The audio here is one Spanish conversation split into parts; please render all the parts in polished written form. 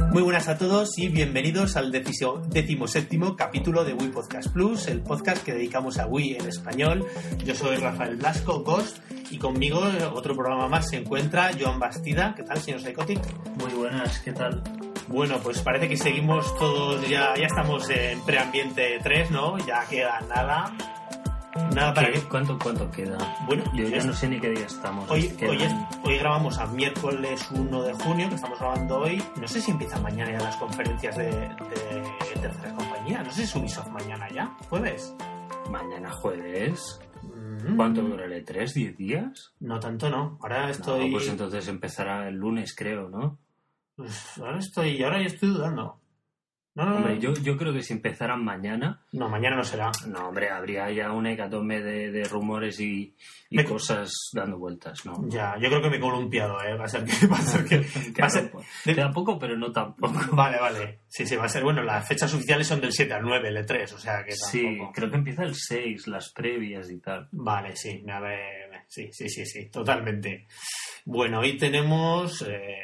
Muy buenas a todos y bienvenidos al 17º capítulo de Wii Podcast Plus, el podcast que dedicamos a Wii en español. Yo soy Rafael Blasco, Ghost, y conmigo otro programa más se encuentra Joan Bastida. ¿Qué tal, señor Psychotic? Muy buenas, ¿qué tal? Bueno, pues parece que seguimos todos, ya estamos en preambiente 3, ¿no? Ya queda nada para que... ¿Cuánto queda? Bueno, yo ya no sé ni qué día estamos. Hoy grabamos a miércoles 1 de junio, que estamos grabando hoy. No sé si empiezan mañana ya las conferencias de tercera compañía. No sé si Ubisoft mañana ya, jueves. ¿Mañana jueves? ¿Cuánto dura el E3? ¿10 días? No tanto, no. Ahora estoy... No, pues entonces empezará el lunes, creo, ¿no? Pues ahora ya estoy dudando. No. Hombre, yo creo que si empezaran mañana... No, mañana no será. No, hombre, habría ya una hecatombe de rumores y cosas dando vueltas, ¿no? Ya, yo creo que me he columpiado, ¿eh? Va a ser que queda poco, pero no tampoco. Vale. Sí, va a ser... Bueno, las fechas oficiales son del 7 al 9, el E3, o sea que tampoco... Sí, creo que empieza el 6, las previas y tal. Vale, sí, a ver... Sí, totalmente. Bueno, hoy tenemos...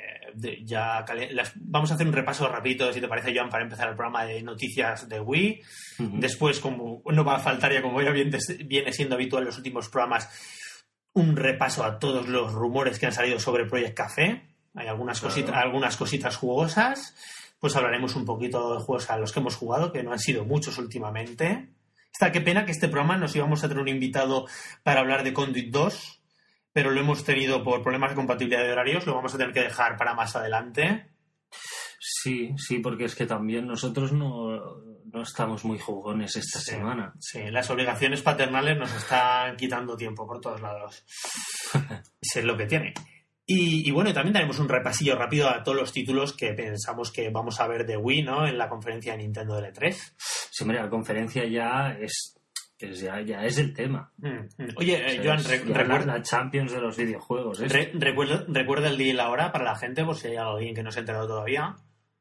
vamos a hacer un repaso rapidito, si te parece, Joan, para empezar el programa de noticias de Wii. Uh-huh. Después, como no va a faltar ya, como ya viene siendo habitual en los últimos programas, un repaso a todos los rumores que han salido sobre Project Café. Hay algunas cositas jugosas. Pues hablaremos un poquito de juegos a los que hemos jugado, que no han sido muchos últimamente. Qué pena que este programa nos íbamos a tener un invitado para hablar de Conduit 2, pero lo hemos tenido por problemas de compatibilidad de horarios, lo vamos a tener que dejar para más adelante. Sí, porque es que también nosotros no estamos muy jugones esta semana. Sí, las obligaciones paternales nos están quitando tiempo por todos lados. Eso es lo que tiene. Y bueno, también daremos un repasillo rápido a todos los títulos que pensamos que vamos a ver de Wii, ¿no? En la conferencia de Nintendo del E3. Sí, hombre, la conferencia ya es el tema. Oye, Joan, recuerda la Champions de los videojuegos. ¿Recuerda el día y la hora para la gente, por si hay alguien que no se ha enterado todavía?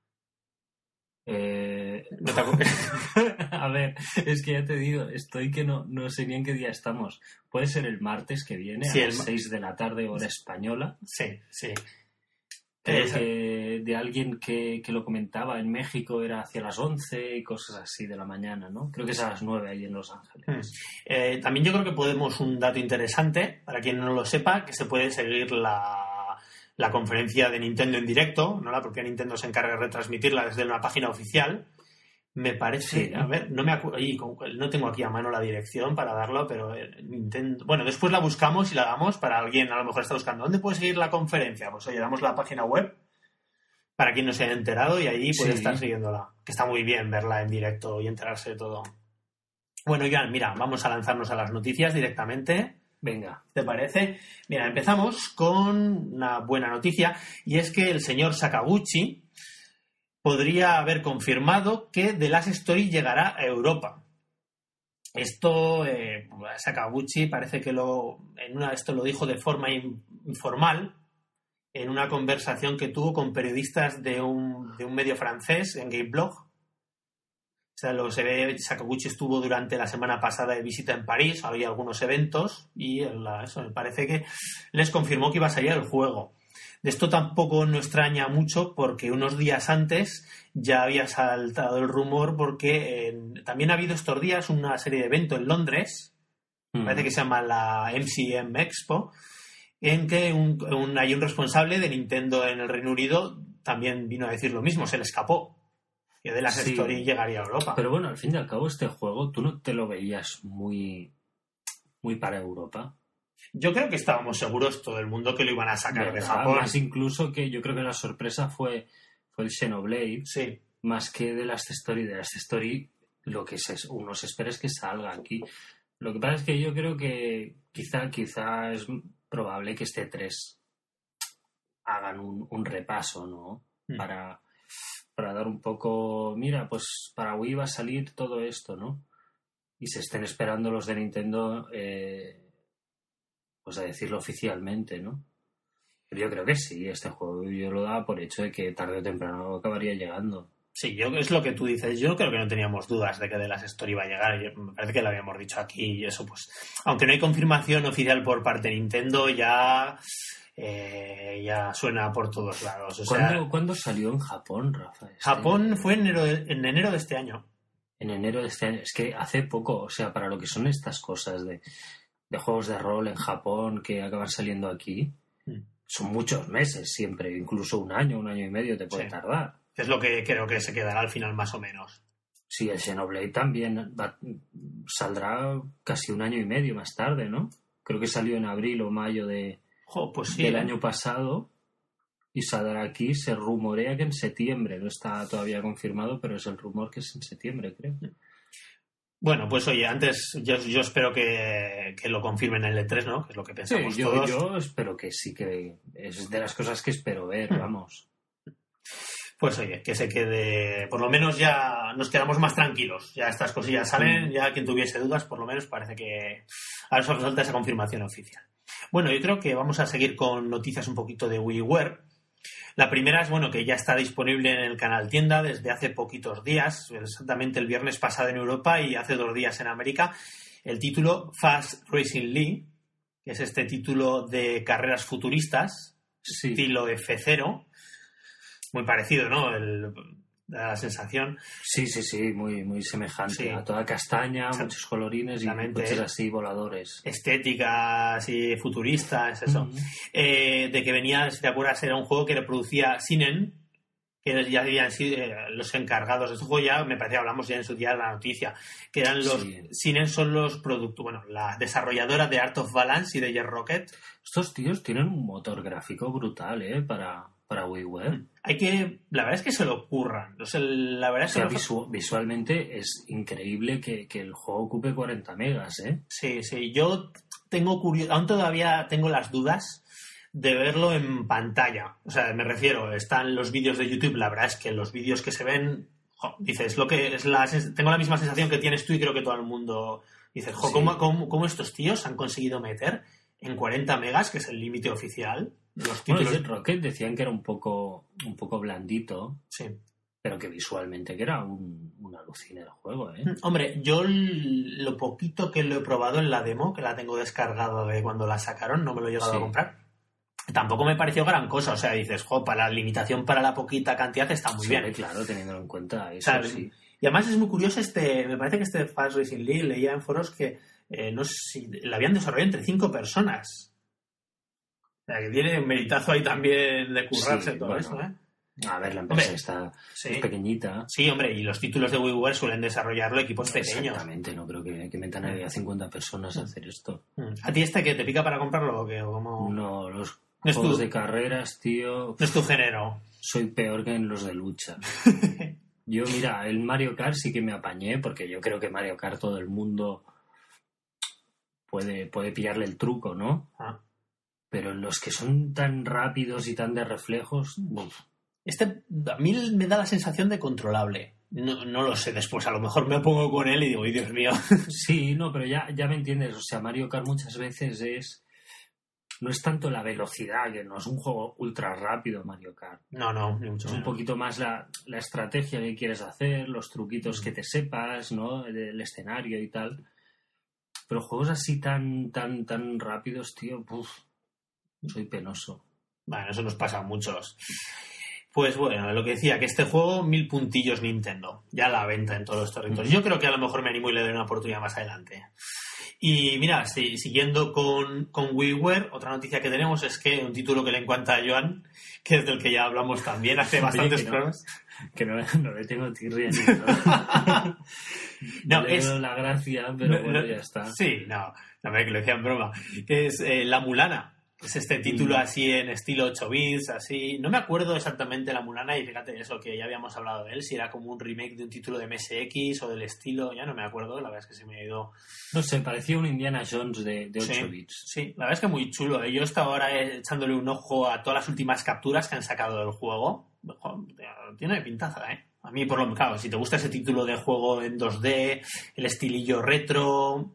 No te acuerdas. A ver, es que ya te digo, estoy que no sé ni en qué día estamos. Puede ser el martes que viene, a las 6 de la tarde, hora española. Sí. De alguien que lo comentaba en México era hacia las 11 y cosas así de la mañana, ¿no? Creo que es a las 9 ahí en Los Ángeles. También yo creo que podemos, un dato interesante, para quien no lo sepa, que se puede seguir la conferencia de Nintendo en directo, ¿no? La propia Nintendo se encarga de retransmitirla desde una página oficial. Me parece, sí. A ver, no me acuerdo, no tengo aquí a mano la dirección para darlo, pero Nintendo, bueno, después la buscamos y la damos para alguien, a lo mejor está buscando, ¿dónde puede seguir la conferencia? Pues oye, damos la página web para quien no se haya enterado y ahí puede estar siguiéndola, que está muy bien verla en directo y enterarse de todo. Bueno, Joan, mira, vamos a lanzarnos a las noticias directamente. Venga. ¿Te parece? Mira, empezamos con una buena noticia, y es que el señor Sakaguchi podría haber confirmado que The Last Story llegará a Europa. Esto, Sakaguchi parece que esto lo dijo de forma informal en una conversación que tuvo con periodistas de un medio francés, en Gameblog. O sea, lo que se ve, Sakaguchi estuvo durante la semana pasada de visita en París, había algunos eventos y me parece que les confirmó que iba a salir el juego. De esto tampoco nos extraña mucho porque unos días antes ya había saltado el rumor, porque también ha habido estos días una serie de eventos en Londres, parece que se llama la MCM Expo, en que hay un responsable de Nintendo en el Reino Unido también vino a decir lo mismo, se le escapó. Que de las Story llegaría a Europa. Pero bueno, al fin y al cabo este juego tú no te lo veías muy para Europa. Yo creo que estábamos seguros todo el mundo que lo iban a sacar de Japón. Más incluso que yo creo que la sorpresa fue el Xenoblade, sí, más que de Last Story. De Last Story lo que uno se espera es que salga aquí. Lo que pasa es que yo creo que quizá es probable que este 3 hagan un repaso, ¿no? Para dar un poco, mira, pues para Wii va a salir todo esto, ¿no? Y se estén esperando los de Nintendo, pues a decirlo oficialmente, ¿no? Pero yo creo que sí, este juego yo lo daba por hecho de que tarde o temprano acabaría llegando. Sí, es lo que tú dices. Yo creo que no teníamos dudas de que The Last Story iba a llegar. Me parece que lo habíamos dicho aquí y eso, pues, aunque no hay confirmación oficial por parte de Nintendo, ya ya suena por todos lados. O ¿Cuándo salió en Japón, Rafa? Japón fue en enero de este año. En enero de este año. Es que hace poco, o sea, para lo que son estas cosas de juegos de rol en Japón que acaban saliendo aquí, son muchos meses siempre, incluso un año y medio te puede tardar. Es lo que creo que se quedará al final más o menos. Sí, el Xenoblade también saldrá casi un año y medio más tarde, ¿no? Creo que salió en abril o mayo del año pasado y saldrá aquí. Se rumorea que en septiembre, no está todavía confirmado, pero es el rumor que es en septiembre, creo. Bueno, pues oye, antes yo espero que lo confirmen en el E3, ¿no? Que es lo que pensamos todos. Yo espero que sí, que es de las cosas que espero ver, vamos. Pues oye, que se quede, por lo menos ya nos quedamos más tranquilos. Ya estas cosillas salen, ya quien tuviese dudas, por lo menos parece que ahora solo falta esa confirmación oficial. Bueno, yo creo que vamos a seguir con noticias un poquito de WiiWare. La primera es, bueno, que ya está disponible en el canal tienda desde hace poquitos días, exactamente el viernes pasado en Europa y hace 2 días en América, el título Fast Racing League, que es este título de carreras futuristas, estilo F0, muy parecido, ¿no? La sensación. Sí, muy semejante. A toda castaña, muchos colorines y coches así voladores. Estéticas y futuristas, eso. De que venía, si te acuerdas, era un juego que reproducía Sinen, que ya habían sido los encargados de este juego, ya me parece que hablamos ya en su día de la noticia, que eran los... Sinen son los productos, bueno, la desarrolladora de Art of Balance y de Jet Rocket. Estos tíos tienen un motor gráfico brutal, para WiiWare. La verdad es que se lo ocurran. O sea, la verdad es que visualmente es increíble que el juego ocupe 40 megas, ¿eh? Sí. Yo tengo aún todavía tengo las dudas de verlo en pantalla. O sea, me refiero, están los vídeos de YouTube, la verdad es que los vídeos que se ven, dices, tengo la misma sensación que tienes tú y creo que todo el mundo dices, ¿cómo estos tíos han conseguido meter en 40 megas, que es el límite oficial? Los títulos... Jet Rocket decían que era un poco blandito, sí, pero que visualmente que era un alucine del juego, ¿eh? Hombre, yo lo poquito que lo he probado en la demo, que la tengo descargada de cuando la sacaron, no me lo he llegado a comprar. Tampoco me pareció gran cosa, o sea, dices, para la limitación para la poquita cantidad está muy bien. Claro, teniéndolo en cuenta eso, sí. Y además es muy curioso me parece que este Fast Racing League, leía en foros que no sé si la habían desarrollado entre 5 personas. O sea, que tiene un meritazo ahí también de currarse todo eso, ¿eh? A ver, la empresa es pequeñita. Sí, hombre, y los títulos de WiiWare suelen desarrollarlo equipos pequeños. Exactamente, no creo que metan ahí a 50 personas a hacer esto. ¿A ti que te pica para comprarlo o qué? ¿Cómo? No, los juegos de carreras, tío... No es tu género. Soy peor que en los de lucha. Yo, mira, el Mario Kart sí que me apañé, porque yo creo que Mario Kart todo el mundo puede pillarle el truco, ¿no? Pero los que son tan rápidos y tan de reflejos... a mí me da la sensación de controlable. No lo sé, después a lo mejor me pongo con él y digo, ¡ay, Dios mío! Sí, no, pero ya me entiendes. O sea, Mario Kart muchas veces no es tanto la velocidad, que no es un juego ultra rápido Mario Kart. No, ni mucho menos. Es un poquito más la estrategia que quieres hacer, los truquitos que te sepas, ¿no? El escenario y tal. Pero juegos así tan rápidos, tío, soy penoso. Bueno, eso nos pasa a muchos. Pues bueno, lo que decía, que este juego 1000 puntillos Nintendo, ya a la venta en todos los territorios. Yo creo que a lo mejor me animo y le doy una oportunidad más adelante. Y mira, siguiendo con WiiWare, otra noticia que tenemos es que un título que le encanta a Joan, que es del que ya hablamos también hace bastantes programas. Que no le tengo tirria ni nada. No, es la gracia, pero bueno, ya está. Sí, no, que lo decía en broma. Que es La Mulana. Es este título así en estilo 8 bits, así... No me acuerdo exactamente La Mulana y fíjate eso, que ya habíamos hablado de él, si era como un remake de un título de MSX o del estilo, ya no me acuerdo, la verdad es que se me ha ido... No sé, parecía un Indiana Jones de 8 bits. Sí, la verdad es que muy chulo. Yo estaba ahora echándole un ojo a todas las últimas capturas que han sacado del juego. Tiene pintaza, ¿eh? A mí, por lo menos, claro, si te gusta ese título de juego en 2D, el estilillo retro...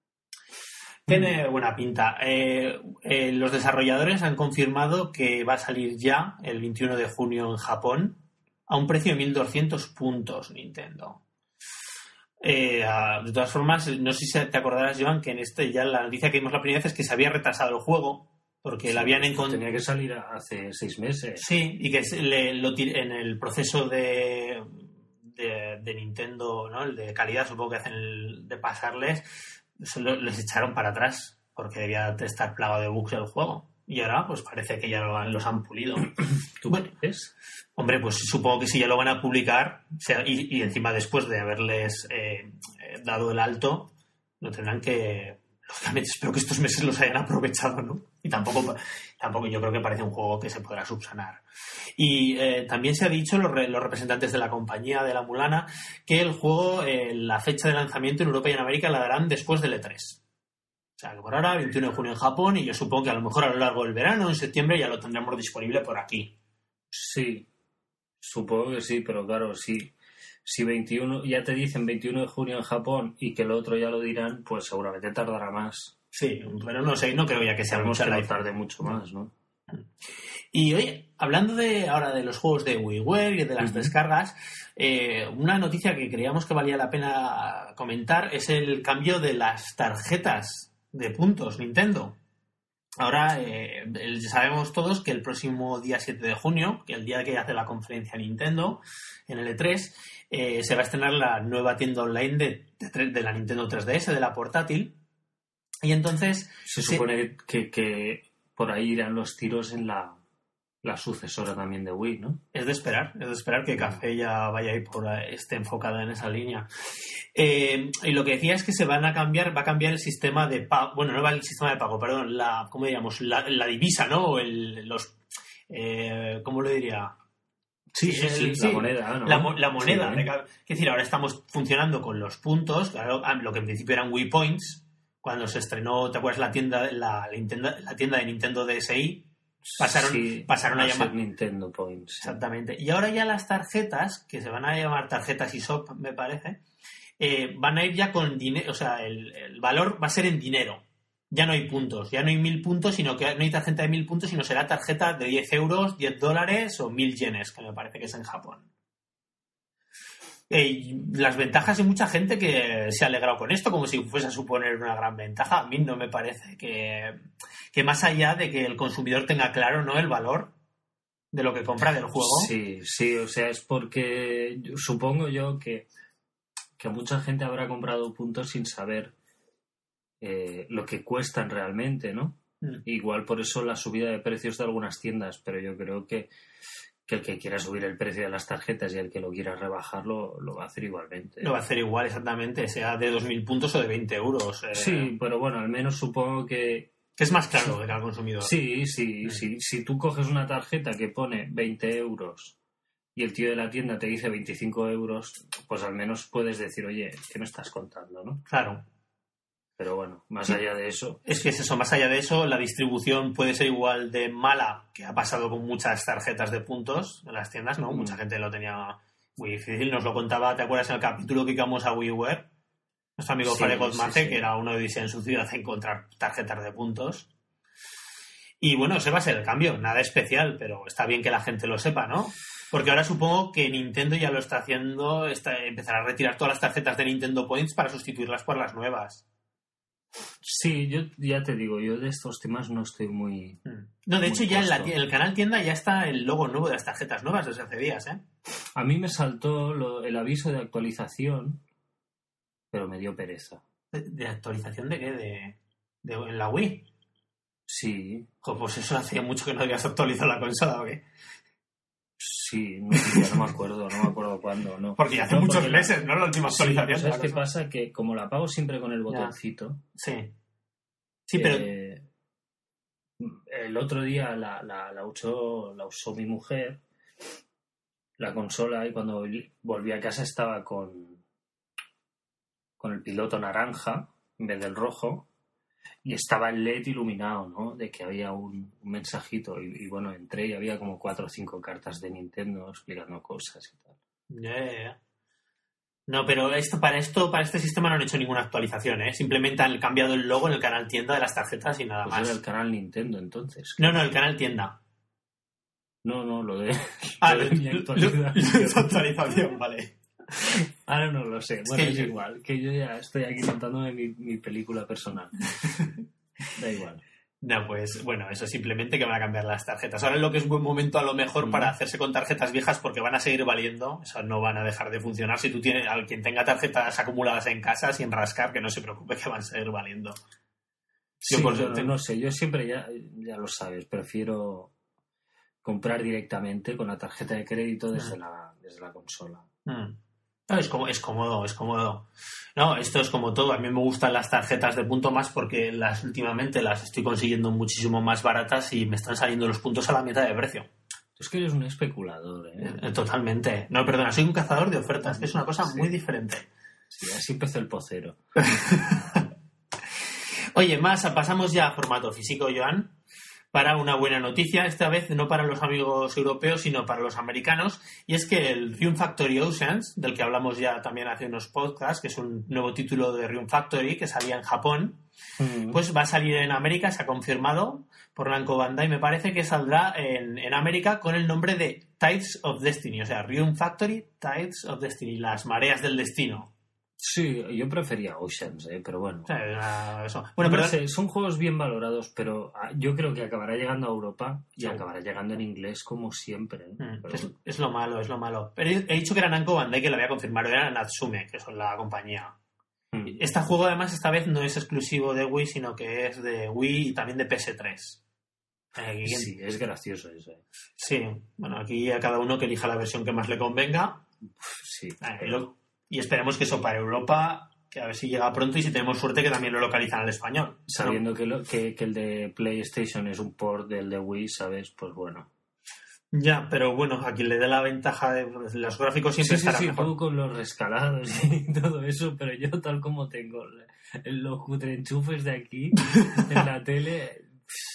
Tiene buena pinta. Los desarrolladores han confirmado que va a salir ya el 21 de junio en Japón a un precio de 1.200 puntos Nintendo. De todas formas, no sé si te acordarás, Joan, que en ya la noticia que vimos la primera vez es que se había retrasado el juego porque la habían encontrado. Tenía que salir hace 6 meses. Sí, y que en el proceso de Nintendo, ¿no? El de calidad, supongo que hacen de pasarles, les echaron para atrás porque debía estar plagado de bugs el juego. Y ahora, pues parece que ya los han pulido. ¿Tú ves? Hombre, pues supongo que si ya lo van a publicar, y encima después de haberles dado el alto, lo tendrán que... Lógicamente, espero que estos meses los hayan aprovechado, ¿no? Y tampoco yo creo que parece un juego que se podrá subsanar. Y también se ha dicho, los representantes de la compañía de la Mulana, que el juego, la fecha de lanzamiento en Europa y en América la darán después del E3. O sea, que por ahora, 21 de junio en Japón, y yo supongo que a lo mejor a lo largo del verano, en septiembre, ya lo tendremos disponible por aquí. Sí, supongo que sí, pero claro, si 21, ya te dicen 21 de junio en Japón y que el otro ya lo dirán, pues seguramente tardará más. Sí, pero no sé, no creo ya que sea mucha la tarde mucho más, ¿no? Y oye, hablando ahora de los juegos de WiiWare y de las descargas, una noticia que creíamos que valía la pena comentar es el cambio de las tarjetas de puntos Nintendo. Ahora sabemos todos que el próximo día 7 de junio, que el día que hace la conferencia Nintendo en el E3, se va a estrenar la nueva tienda online de la Nintendo 3DS, de la portátil. Y entonces... Se supone que por ahí irán los tiros en la sucesora también de Wii, ¿no? Es de esperar que Café ya vaya ahí esté enfocada en esa línea. Y lo que decía es que va a cambiar el sistema de pago. Bueno, no va el sistema de pago, perdón, ¿cómo diríamos? La divisa, ¿no? O ¿cómo lo diría? Sí, la moneda, ¿no? La moneda. Sí. Es decir, ahora estamos funcionando con los puntos, claro, lo que en principio eran Wii Points, cuando se estrenó, ¿te acuerdas? La tienda de Nintendo DSi, pasaron a llamar Nintendo Points. Exactamente. Y ahora ya las tarjetas, que se van a llamar tarjetas eShop, me parece, van a ir ya con dinero, o sea, el valor va a ser en dinero. Ya no hay puntos, ya no hay 1.000 puntos, sino que no hay tarjeta de 1.000 puntos, sino será tarjeta de 10 euros, 10 dólares o 1.000 yenes, que me parece que es en Japón. Las ventajas de mucha gente que se ha alegrado con esto, como si fuese a suponer una gran ventaja. A mí no me parece que más allá de que el consumidor tenga claro, ¿no?, el valor de lo que compra del juego. Sí, o sea, es porque supongo yo que mucha gente habrá comprado puntos sin saber lo que cuestan realmente, ¿no? Igual por eso la subida de precios de algunas tiendas, pero yo creo que el que quiera subir el precio de las tarjetas y el que lo quiera rebajar lo va a hacer igualmente. Lo va a hacer igual, exactamente, sea de 2.000 puntos o de 20 euros. Sí, pero bueno, al menos supongo que es más claro que al consumidor. Sí. Si tú coges una tarjeta que pone 20 euros y el tío de la tienda te dice 25 euros, pues al menos puedes decir, oye, ¿qué me estás contando, no? Claro. Pero bueno, más allá de eso... Es que es eso, más allá de eso, la distribución puede ser igual de mala, que ha pasado con muchas tarjetas de puntos en las tiendas, ¿no? Mucha gente lo tenía muy difícil. Nos lo contaba, ¿te acuerdas en el capítulo que íbamos a WiiWare? Nuestro amigo Fare Godmace, que era uno de odisea en su ciudad a encontrar tarjetas de puntos. Y bueno, ese va a ser el cambio, nada especial, pero está bien que la gente lo sepa, ¿no? Porque ahora supongo que Nintendo ya lo está haciendo, empezará a retirar todas las tarjetas de Nintendo Points para sustituirlas por las nuevas. Sí, yo ya te digo, yo de estos temas no estoy muy... No, de hecho ya en el canal tienda ya está el logo nuevo de las tarjetas nuevas desde hace días, ¿eh? A mí me saltó el aviso de actualización, pero me dio pereza. ¿De actualización de qué? ¿En la Wii? Sí. Pues eso hacía mucho que no habías actualizado la consola, ¿o qué? Sí, ya no me acuerdo cuándo, ¿no? Porque ya hace muchos meses, ¿no? La última actualización. ¿Sabes qué pasa? Que como la apago siempre con el botoncito... Sí, pero... el otro día la usó mi mujer, la consola, y cuando volví a casa estaba con el piloto naranja en vez del rojo, y estaba el LED iluminado, ¿no? De que había un mensajito. Y bueno, entré y había como 4 o 5 cartas de Nintendo explicando cosas y tal. Yeah. No, pero para este sistema no han hecho ninguna actualización, ¿eh? Simplemente han cambiado el logo en el canal tienda de las tarjetas y nada más. Era el canal Nintendo, entonces. No, el canal tienda. No, lo de... mi actualización, vale. Ahora no lo sé. Bueno, es igual. Que yo ya estoy aquí contándome mi película personal. Da igual. No, pues bueno, eso simplemente que van a cambiar las tarjetas. Ahora lo que es buen momento a lo mejor para hacerse con tarjetas viejas porque van a seguir valiendo, o sea, no van a dejar de funcionar. Si tú tienes, al quien tenga tarjetas acumuladas en casa sin rascar, que no se preocupe que van a seguir valiendo. Sí, no sé, yo siempre ya lo sabes, prefiero comprar directamente con la tarjeta de crédito desde la consola. No, es cómodo. No, esto es como todo. A mí me gustan las tarjetas de punto más porque últimamente las estoy consiguiendo muchísimo más baratas y me están saliendo los puntos a la mitad de precio. Es que eres un especulador, ¿eh? Totalmente. No, perdona, soy un cazador de ofertas, que es una cosa muy diferente. Sí, así empezó el pocero. Oye, pasamos ya a formato físico, Joan, para una buena noticia, esta vez no para los amigos europeos, sino para los americanos, y es que el Rune Factory Oceans, del que hablamos ya también hace unos podcasts, que es un nuevo título de Rune Factory que salía en Japón, pues va a salir en América, se ha confirmado por Namco Bandai, me parece que saldrá en América con el nombre de Tides of Destiny, o sea, Rune Factory Tides of Destiny, las mareas del destino. Sí, yo prefería Oceans, pero bueno. Eso. Bueno, no sé, son juegos bien valorados, pero yo creo que acabará llegando a Europa y acabará llegando en inglés como siempre. Es lo malo. Pero he dicho que era Namco Bandai, que lo había confirmado, era Natsume, que son la compañía. Este juego además esta vez no es exclusivo de Wii, sino que es de Wii y también de PS3. Sí, es gracioso eso. Sí, bueno, aquí a cada uno que elija la versión que más le convenga. Sí. Y esperemos que eso para Europa, que a ver si llega pronto y si tenemos suerte que también lo localizan al español. Sabiendo que el de PlayStation es un port del de Wii, ¿sabes? Pues bueno. Ya, pero bueno, a quien le dé la ventaja de los gráficos siempre estará mejor. Tú con los rescalados y todo eso, pero yo tal como tengo los cutrenchufes de aquí en la tele...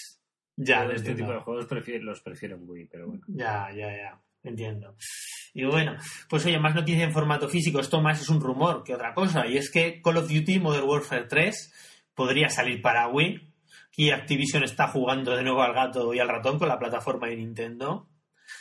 Ya, este tipo de juegos los prefiero en Wii, pero bueno. Ya. Entiendo. Y bueno, pues oye, más noticias en formato físico. Esto más es un rumor que otra cosa. Y es que Call of Duty Modern Warfare 3 podría salir para Wii. Y Activision está jugando de nuevo al gato y al ratón con la plataforma de Nintendo.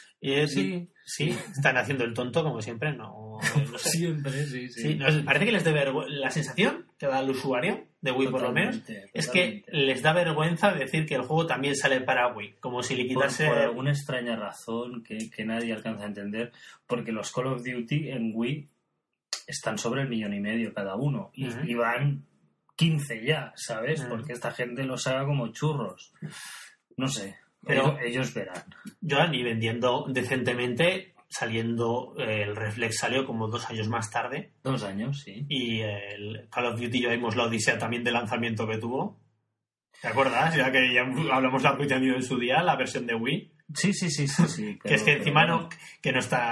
Sí, están haciendo el tonto como siempre, no sé. Siempre, sí. Parece que les dé la sensación que da al usuario de Wii, por lo menos, es que les da vergüenza decir que el juego también sale para Wii, como si le quitase... Por alguna extraña razón que nadie alcanza a entender, porque los Call of Duty en Wii están sobre 1,5 millones cada uno, y van 15 ya, ¿sabes? Porque esta gente los haga como churros. No sé. Pero ellos verán. Joan, y vendiendo decentemente, saliendo el Reflex salió como 2 años más tarde. 2 años, sí. Y el Call of Duty ya vimos la odisea también de lanzamiento que tuvo. ¿Te acuerdas? Ya que ya hablamos largo y tendido en su día, la versión de Wii. Sí. Que es que encima que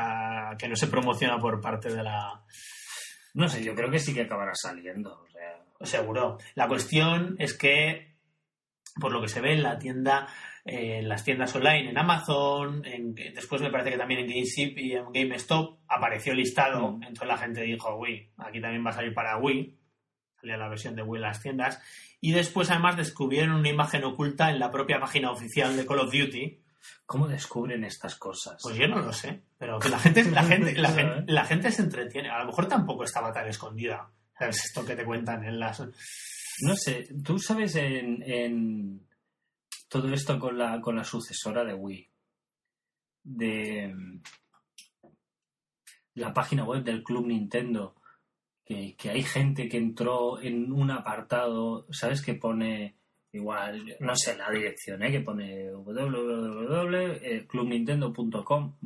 no se promociona por parte de la... No sé, yo creo que sí que acabará saliendo. O sea... Seguro. La cuestión es que, por lo que se ve en la tienda... en las tiendas online, en Amazon, después me parece que también en GameStop y en GameStop apareció listado, entonces la gente dijo, Wii, aquí también va a salir para Wii, salía la versión de Wii en las tiendas, y después además descubrieron una imagen oculta en la propia página oficial de Call of Duty. ¿Cómo descubren estas cosas? Pues yo no lo sé, pero que la gente se entretiene, a lo mejor tampoco estaba tan escondida, ¿sabes? Esto que te cuentan en las... No sé, tú sabes en todo esto con la sucesora de Wii, de la página web del Club Nintendo, que hay gente que entró en un apartado, ¿sabes? Que pone igual, no sé la dirección, que pone www.clubnintendo.com/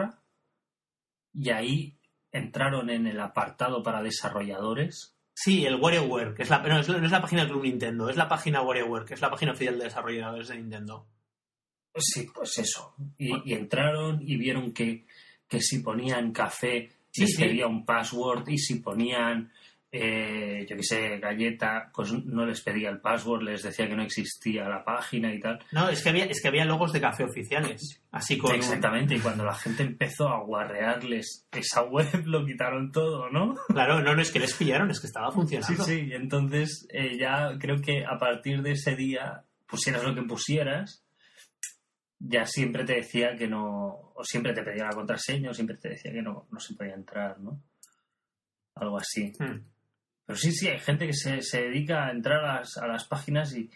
y ahí entraron en el apartado para desarrolladores. Sí, el WarioWare, que no es la página del Club Nintendo, es la página WarioWare, que es la página oficial de desarrolladores de Nintendo. Sí, pues eso. Y entraron y vieron que si ponían café les pedía un password, y si ponían, yo qué sé, galleta, pues no les pedía el password, les decía que no existía la página y tal. No, es que había logos de café oficiales. Así con exactamente, y cuando la gente empezó a guarrearles esa web, lo quitaron todo, ¿no? Claro, no es que les pillaron, es que estaba funcionando. Sí, entonces ya creo que a partir de ese día, pusieras lo que pusieras, ya siempre te decía que no, o siempre te pedía la contraseña, o siempre te decía que no se podía entrar, ¿no? Algo así. Pero sí, hay gente que se dedica a entrar a las páginas y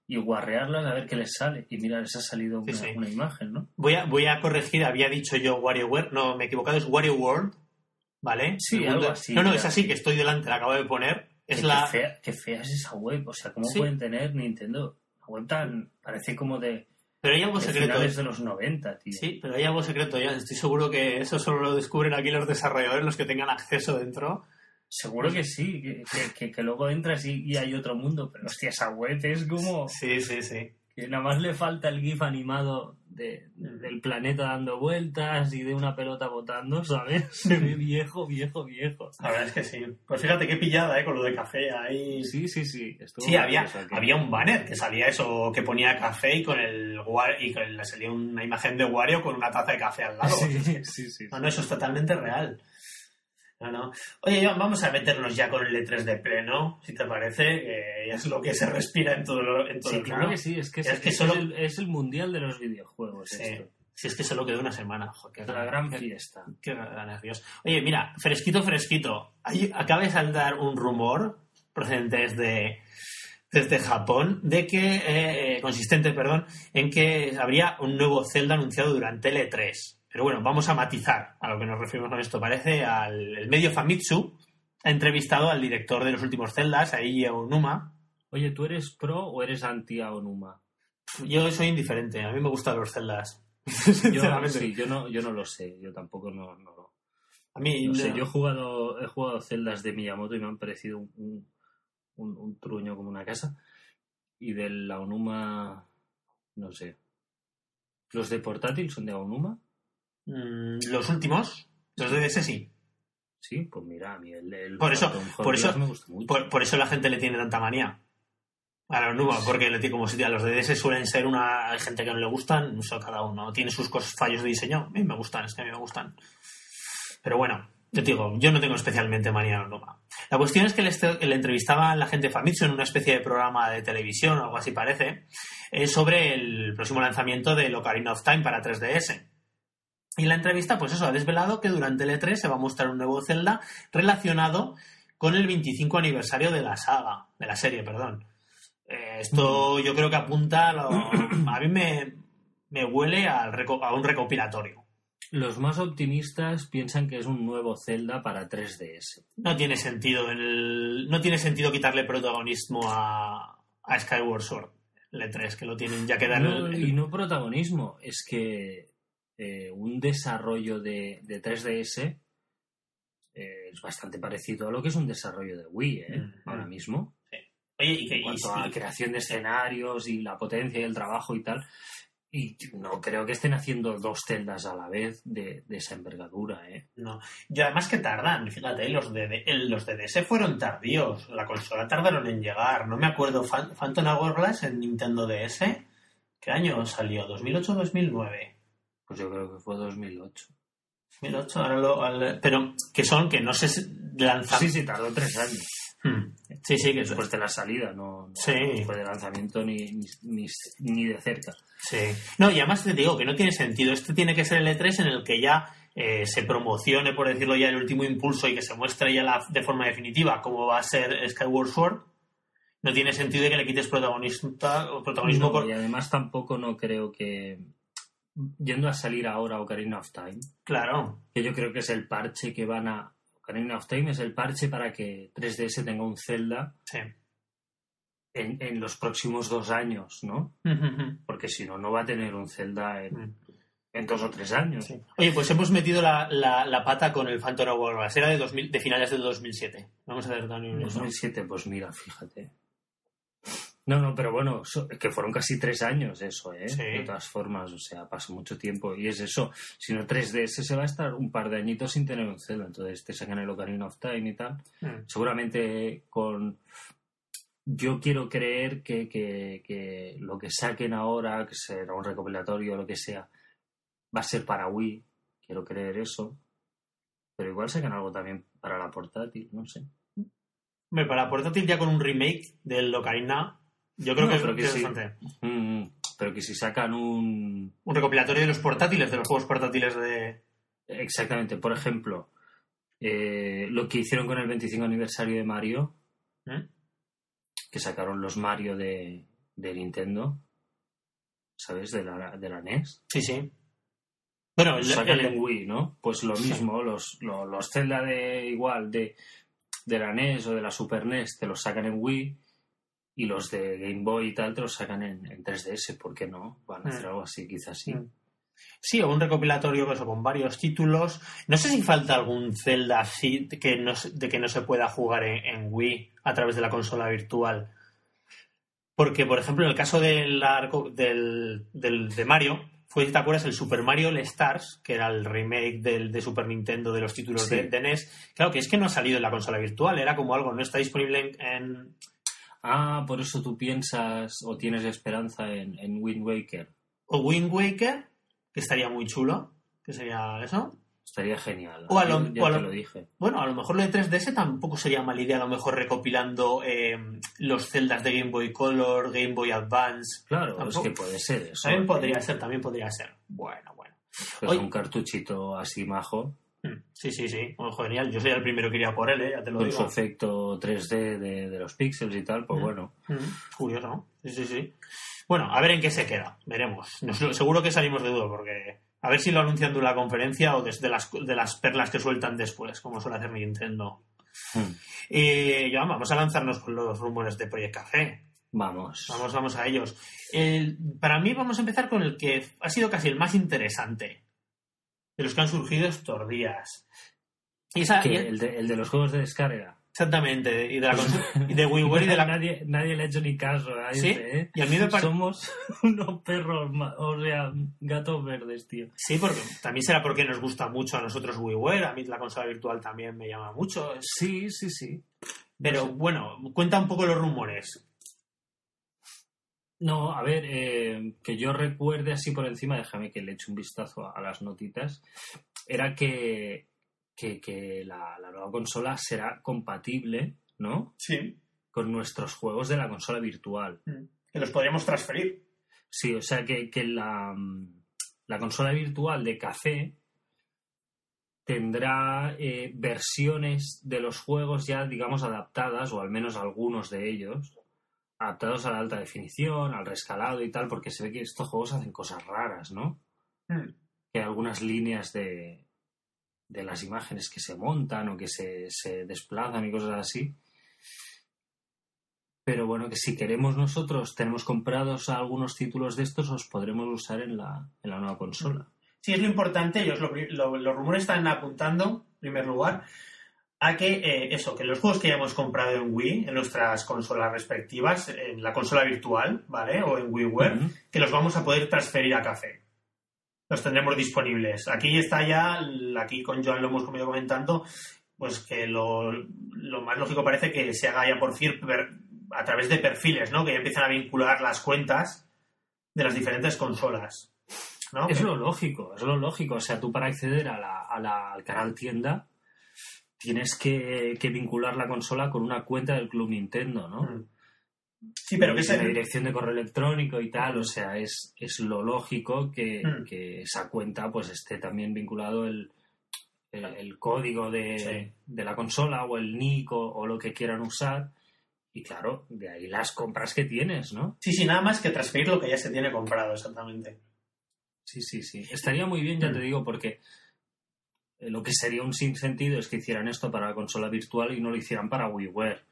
y guarrearlas a ver qué les sale. Y mira, les ha salido una imagen, ¿no? Voy a corregir, había dicho yo WarioWare, no, me he equivocado, es Wario World, ¿vale? Sí, algo así. No, es así, que estoy delante, la acabo de poner. Es qué fea es esa web, o sea, ¿cómo pueden tener Nintendo una web tan... parece como de... Pero hay algo secreto. Finales de los 90, tío. Sí, pero hay algo secreto. Ya estoy seguro que eso solo lo descubren aquí los desarrolladores, los que tengan acceso dentro. Seguro que sí, que luego entras y hay otro mundo, pero hostia, esa web es como... Sí. Que nada más le falta el GIF animado del planeta dando vueltas y de una pelota botando, ¿sabes? Se ve viejo. La verdad es que sí. Pues fíjate qué pillada, con lo de café ahí. Sí. Sí, había un banner que salía eso, que ponía café y le salía una imagen de Wario con una taza de café al lado. Sí. No, eso es totalmente real. No. Oye, Iván, vamos a meternos ya con el E3 de pleno, si te parece, que es lo que se respira en todo sí, claro que sí, es que es el mundial de los videojuegos. Sí. Esto. Si es que solo quedó una semana. Joder, la gran fiesta. Qué nervios. Oye, mira, fresquito. Acaba de saltar un rumor procedente desde Japón consistente en que habría un nuevo Zelda anunciado durante el E3. Pero bueno, vamos a matizar a lo que nos referimos con esto. Parece el medio Famitsu ha entrevistado al director de los últimos Zeldas, a Eiji Aonuma. Oye, ¿tú eres pro o eres anti Aonuma? Yo soy indiferente, a mí me gustan los Zeldas. Yo no lo sé, yo tampoco no. A mí no sé, yo he jugado Zeldas de Miyamoto y me han parecido un truño como una casa. Y del Aonuma, no sé. ¿Los de portátil son de Aonuma? Los últimos, los de DS sí. Sí, pues mira, a mí por eso me gusta mucho. Por eso la gente le tiene tanta manía a la Aonuma, porque como si a los de DS suelen ser hay gente que no le gustan, cada uno tiene sus fallos de diseño. A mí me gustan, es que a mí me gustan. Pero bueno, yo te digo, yo no tengo especialmente manía a la Aonuma. La cuestión es que le entrevistaba a la gente de Famitsu en una especie de programa de televisión o algo así parece, sobre el próximo lanzamiento de Ocarina of Time para 3DS. Y la entrevista, pues eso, ha desvelado que durante el E3 se va a mostrar un nuevo Zelda relacionado con el 25 aniversario de la serie. Esto yo creo que apunta a mí me huele a un recopilatorio. Los más optimistas piensan que es un nuevo Zelda para 3DS. No tiene sentido quitarle protagonismo a Skyward Sword, el E3, que lo tienen ya que dar. Y no protagonismo, es que un desarrollo de 3DS es bastante parecido a lo que es un desarrollo de Wii, ahora mismo. Sí. Oye, en cuanto a creación de escenarios y la potencia y el trabajo y tal. Y no creo que estén haciendo 2 Zeldas a la vez de esa envergadura, No. Y además que tardan, fíjate, los de DS fueron tardíos. La consola tardaron en llegar. No me acuerdo, Phantom Hourglass en Nintendo DS. ¿Qué año salió? ¿2008 o 2009? Pues yo creo que fue 2008. 2008, pero que no se lanzan. Sí, tardó 3 años. Sí, que después de la salida, no fue de lanzamiento ni de cerca. Sí. No, y además te digo que no tiene sentido. Este tiene que ser el E3 en el que ya se promocione, por decirlo ya, el último impulso y que se muestre ya de forma definitiva cómo va a ser Skyward Sword. No tiene sentido de que le quites protagonismo. No, y además tampoco no creo que yendo a salir ahora Ocarina of Time. Claro. Que yo creo que es el parche que van a... Ocarina of Time es el parche para que 3DS tenga un Zelda en los próximos 2 años, ¿no? Porque si no va a tener un Zelda en 2 o 3 años. Sí. Oye, pues hemos metido la pata con el Phantom Hourglass. Era de finales del 2007. Vamos a ver también 2007, pues mira, fíjate. No, pero bueno, que fueron casi 3 años eso, Sí. De todas formas, o sea, pasó mucho tiempo. Y es eso, si no 3DS se va a estar un par de añitos sin tener un Zelda. Entonces te sacan el Ocarina of Time y tal. Seguramente yo quiero creer que lo que saquen ahora, que será un recopilatorio o lo que sea, va a ser para Wii. Quiero creer eso. Pero igual sacan algo también para la portátil, no sé. Para la portátil ya con un remake del Ocarina, yo creo que es bastante. Pero que si sacan un recopilatorio de los portátiles, de los juegos portátiles de... Exactamente. Por ejemplo, lo que hicieron con el 25 aniversario de Mario, que sacaron los Mario de de Nintendo, ¿sabes? De la NES. Sí, sí. Bueno, Los sacan en Wii, ¿no? Pues lo mismo, los Zelda de la NES o de la Super NES te los sacan en Wii y los de Game Boy y tal te los sacan en 3DS. ¿Por qué no? Van a hacer algo así, quizás sí. Sí, o un recopilatorio con varios títulos. No sé si falta algún Zelda así de que no se pueda jugar en Wii a través de la consola virtual. Porque, por ejemplo, en el caso de Mario, fue, si te acuerdas, el Super Mario All Stars, que era el remake de Super Nintendo de los títulos Sí. de NES. Claro, que es que no ha salido en la consola virtual, era como algo, no está disponible en... Ah, por eso tú piensas o tienes esperanza en Wind Waker. O Wind Waker, que estaría muy chulo, que sería eso. Estaría genial. O a lo- Yo o a te lo- lo dije. Bueno, a lo mejor lo de 3DS tampoco sería mala idea, a lo mejor recopilando los Zeldas de Game Boy Color, Game Boy Advance. Claro, Tampoco- es que puede ser eso. También podría ser. Bueno. Pues Oye. un cartuchito así majo, Sí. Bueno, genial. Yo soy el primero que iría por él, ya te lo con digo. su efecto 3D de los píxeles y tal, pues bueno. Curioso, ¿no? Sí. Bueno, a ver en qué se queda. Veremos. Seguro que salimos de duda porque... A ver si lo anuncian de la conferencia o desde de las perlas que sueltan después, como suele hacer Nintendo. Ya vamos a lanzarnos con los rumores de Project Café. Vamos. Vamos a ellos. Para mí vamos a empezar con el que ha sido casi el más interesante de los que han surgido estos días. El de los juegos de descarga. Exactamente, y de WiiWare y de la... Nadie le ha hecho ni caso a ¿Sí? ese, ¿eh? Y a mí me parece... Somos unos perros, o sea, gatos verdes, tío. Sí, porque también será porque nos gusta mucho a nosotros WiiWare, a mí la consola virtual también me llama mucho. Sí. Pero bueno, cuenta un poco los rumores. No, a ver, que yo recuerde así por encima, déjame que le eche un vistazo a las notitas, era que la nueva consola será compatible, ¿no? Sí. Con nuestros juegos de la consola virtual. Que los podríamos transferir. Sí, o sea que la consola virtual de Café tendrá versiones de los juegos ya, digamos, adaptadas, o al menos algunos de ellos, adaptados a la alta definición, al rescalado y tal, porque se ve que estos juegos hacen cosas raras, ¿no? Que hay algunas líneas de las imágenes que se montan o que se desplazan y cosas así. Pero bueno, que si queremos nosotros, tenemos comprados algunos títulos de estos, los podremos usar en la nueva consola. Sí, es lo importante. Los rumores están apuntando, en primer lugar, a que que los juegos que hayamos comprado en Wii, en nuestras consolas respectivas, en la consola virtual, ¿vale? O en WiiWare, que los vamos a poder transferir a Café. Los tendremos disponibles. Aquí está ya, aquí con Joan lo hemos ido comentando, pues que lo más lógico parece que se haga ya por fin a través de perfiles, ¿no? Que ya empiezan a vincular las cuentas de las diferentes consolas, ¿no? Es lo lógico. O sea, tú para acceder al canal tienda tienes que vincular la consola con una cuenta del Club Nintendo, ¿no? Sí, pero que tiene dirección de correo electrónico y tal, o sea, es lo lógico que esa cuenta pues esté también vinculado el código de la consola o el nick o lo que quieran usar, y claro, de ahí las compras que tienes, ¿no? Sí, nada más que transferir lo que ya se tiene comprado, exactamente. Sí. Estaría muy bien, ya te digo, porque lo que sería un sinsentido es que hicieran esto para la consola virtual y no lo hicieran para WiiWare.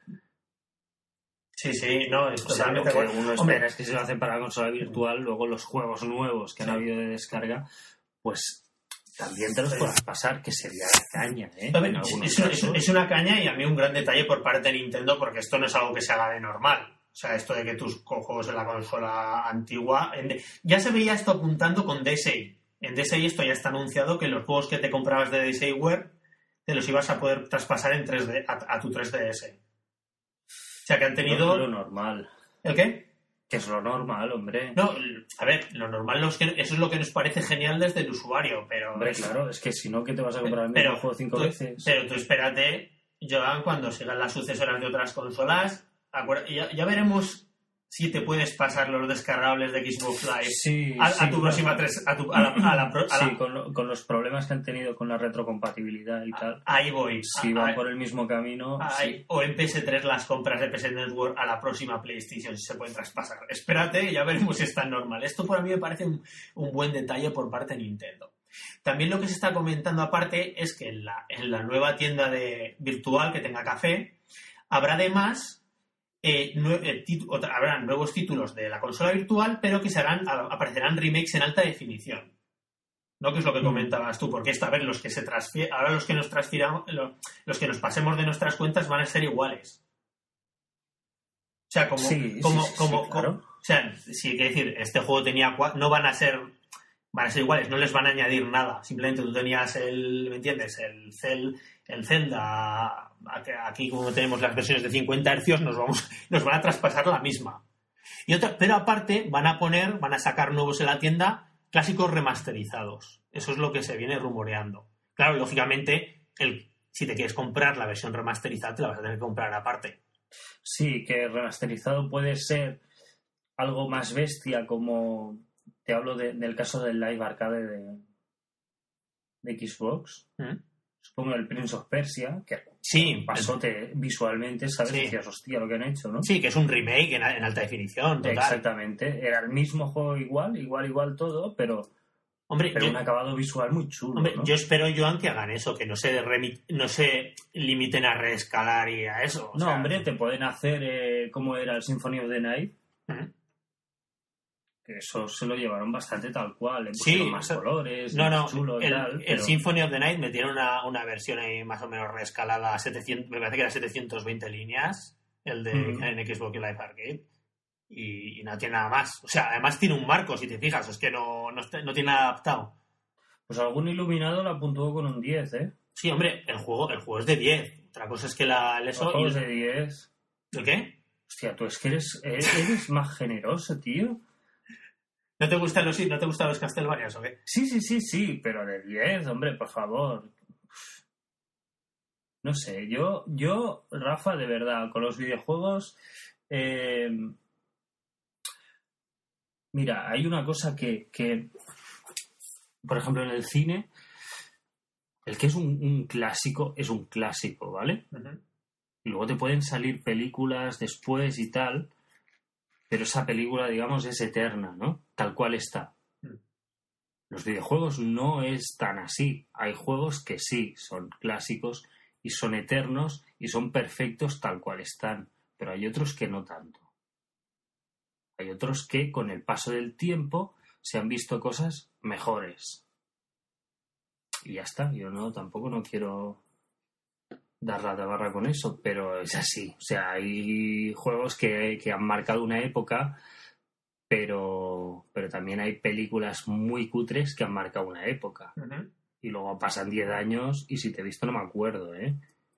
Sí, no, es totalmente bueno. Uno espera es que si lo hacen para la consola virtual, luego los juegos nuevos que han habido de descarga, pues también te los puedas pasar, que sería la caña, ¿eh? Es una caña, y a mí un gran detalle por parte de Nintendo, porque esto no es algo que se haga de normal. O sea, esto de que tus juegos en la consola antigua... Ya se veía esto apuntando con DSi. En DSi esto ya está anunciado, que los juegos que te comprabas de DSiWare te los ibas a poder traspasar en 3D a tu 3DS. O sea, que han tenido... Lo normal. ¿El qué? Que es lo normal, hombre. No, a ver, lo normal es que eso es lo que nos parece genial desde el usuario, pero... Hombre, claro, es que si no, ¿qué te vas a comprar el mismo juego 5 veces? Pero tú espérate, Joan, cuando sigan las sucesoras de otras consolas, ya veremos si te puedes pasar los descargables de Xbox Live Sí, a tu próxima Sí, con los problemas que han tenido con la retrocompatibilidad y tal. Ahí voy. Si van por el mismo camino. Sí. O en PS3 las compras de PS Network a la próxima PlayStation si se pueden traspasar. Espérate y ya veremos si es tan normal. Esto para mí me parece un buen detalle por parte de Nintendo. También lo que se está comentando aparte es que en la nueva tienda virtual que tenga café habrá además habrán nuevos títulos de la consola virtual, pero que aparecerán remakes en alta definición. ¿No? Que es lo que comentabas tú, porque a ver, ahora los que nos transfiramos, los que nos pasemos de nuestras cuentas van a ser iguales. O sea, claro. O sea, sí, que decir, este juego tenía no van a ser iguales, no les van a añadir nada. Simplemente tú tenías ¿me entiendes? El Zelda, aquí como tenemos las versiones de 50 Hz, nos van a traspasar la misma. Pero aparte van a sacar nuevos en la tienda, clásicos remasterizados. Eso es lo que se viene rumoreando. Claro, lógicamente, si te quieres comprar la versión remasterizada, te la vas a tener que comprar aparte. Sí, que remasterizado puede ser algo más bestia, como te hablo del caso del Live Arcade de Xbox. Supongo el Prince of Persia, que sí, pasote visualmente, ¿sabes? Sí. Decías, hostia, lo que han hecho, ¿no? Sí, que es un remake en alta definición, total. Exactamente. Era el mismo juego igual todo, pero un acabado visual muy chulo. Hombre, ¿no? yo espero, Joan, que hagan eso, que no se limiten a reescalar y a eso. No, hombre, te pueden hacer como era el Symphony of the Night. Que eso se lo llevaron bastante tal cual, le pusieron más colores, más chulo y tal. El Symphony of the Night metieron una versión ahí más o menos reescalada a 700, me parece que era 720 líneas, el de en Xbox Live Arcade, y no tiene nada más. O sea, además tiene un marco, si te fijas, es que no tiene nada adaptado. Pues algún iluminado la puntuó con un 10, ¿eh? Sí, hombre, el juego es de 10. Otra cosa es que el juego es de 10. ¿De qué? Hostia, tú es que eres más generoso, tío. ¿No te gustan los Castlevanias o qué? Sí, pero de 10, hombre, por favor. No sé, yo, Rafa, de verdad, con los videojuegos... Mira, hay una cosa que, por ejemplo, en el cine, el que es un clásico, es un clásico, ¿vale? Uh-huh. Y luego te pueden salir películas después y tal... Pero esa película, digamos, es eterna, ¿no? Tal cual está. Los videojuegos no es tan así. Hay juegos que sí, son clásicos y son eternos y son perfectos tal cual están. Pero hay otros que no tanto. Hay otros que, con el paso del tiempo, se han visto cosas mejores. Y ya está. Yo tampoco no quiero dar la tabarra con eso, pero es así. O sea, hay juegos que han marcado una época, pero también hay películas muy cutres que han marcado una época. Uh-huh. Y luego pasan 10 años y si te he visto no me acuerdo, ¿eh?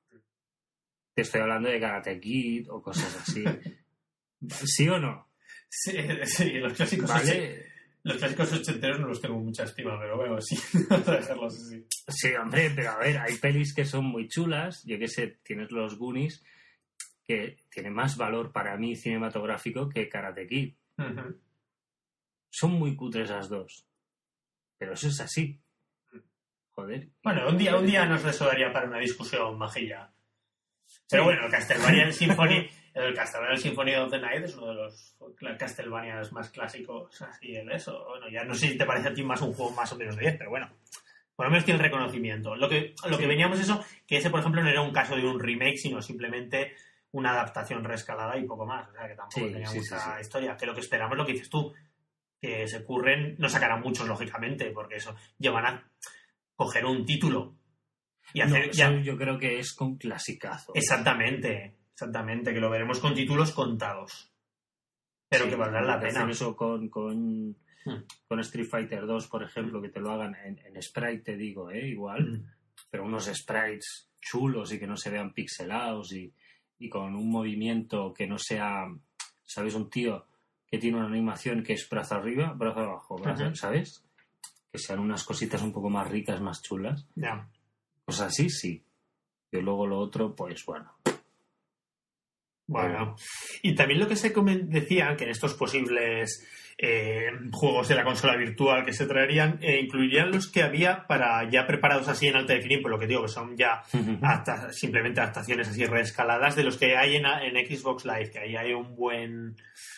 Te estoy hablando de Karate Kid o cosas así. ¿Sí o no? Sí, los clásicos. ¿Vale? Los clásicos ochenteros no los tengo mucha estima, pero bueno, sí, vamos a dejarlos así. Sí, hombre, pero a ver, hay pelis que son muy chulas. Yo qué sé, tienes los Goonies, que tiene más valor para mí cinematográfico que Karate Kid. Uh-huh. Son muy cutres las dos. Pero eso es así. Joder. Bueno, un día nos resolvería para una discusión majilla. Pero bueno, el Castlevania del Symphony of the Night es uno de los Castlevanias más clásicos, así en eso. Bueno, ya no sé si te parece a ti más un juego más o menos de 10, pero bueno, por lo menos tiene el reconocimiento. Lo que veníamos eso, que ese, por ejemplo, no era un caso de un remake, sino simplemente una adaptación reescalada y poco más. O sea, que tampoco tenía mucha historia. Que lo que esperamos es lo que dices tú, que se curren, no sacarán muchos, lógicamente, porque eso llevan a coger un título y hacer... yo creo que es con clasicazo. Exactamente, que lo veremos con títulos contados. Pero que valdrán la pena. Hacer eso con Street Fighter 2, por ejemplo, que te lo hagan en sprite, te digo, igual, pero unos sprites chulos y que no se vean pixelados y con un movimiento que no sea, ¿sabes? Un tío que tiene una animación que es brazo arriba, brazo abajo, brazo, ¿sabes? Que sean unas cositas un poco más ricas, más chulas. Ya. Pues así, sí. Y luego lo otro, pues bueno. Bueno, y también lo que se decía, que en estos posibles juegos de la consola virtual que se traerían, incluirían los que había para ya preparados así en alta definición, por lo que digo, que son ya simplemente adaptaciones así reescaladas de los que hay en Xbox Live, que ahí hay un buen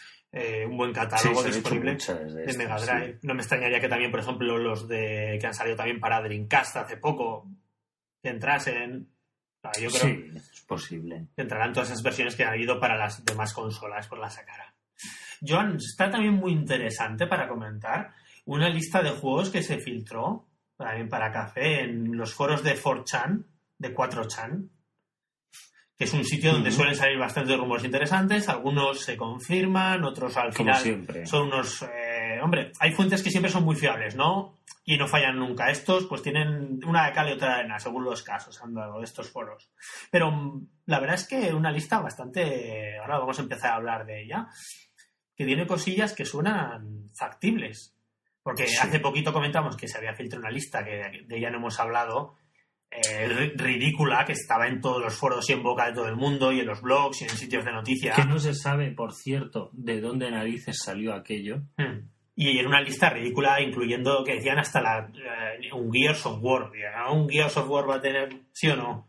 catálogo disponible de Mega Drive. Sí. No me extrañaría que también, por ejemplo, los que han salido también para Dreamcast hace poco, que entrasen. Yo creo sí, es posible. Que entrarán todas esas versiones que han habido para las demás consolas por la sacará. Joan, está también muy interesante para comentar una lista de juegos que se filtró también para Café en los foros de 4chan, de 4chan, que es un sitio donde suelen salir bastantes rumores interesantes. Algunos se confirman, otros al final siempre. Son unos... hombre, hay fuentes que siempre son muy fiables, ¿no? Y no fallan nunca. Estos pues tienen una de cal y otra de arena, según los casos de estos foros. Pero la verdad es que una lista bastante... Ahora vamos a empezar a hablar de ella, que tiene cosillas que suenan factibles. Porque hace poquito comentamos que se había filtrado una lista, que de ella no hemos hablado, ridícula, que estaba en todos los foros y en boca de todo el mundo y en los blogs y en sitios de noticias. Que no se sabe, por cierto, de dónde narices salió aquello. Y era una lista ridícula, incluyendo que decían hasta un Gears of War. ¿Un Gears of War va a tener, sí o no?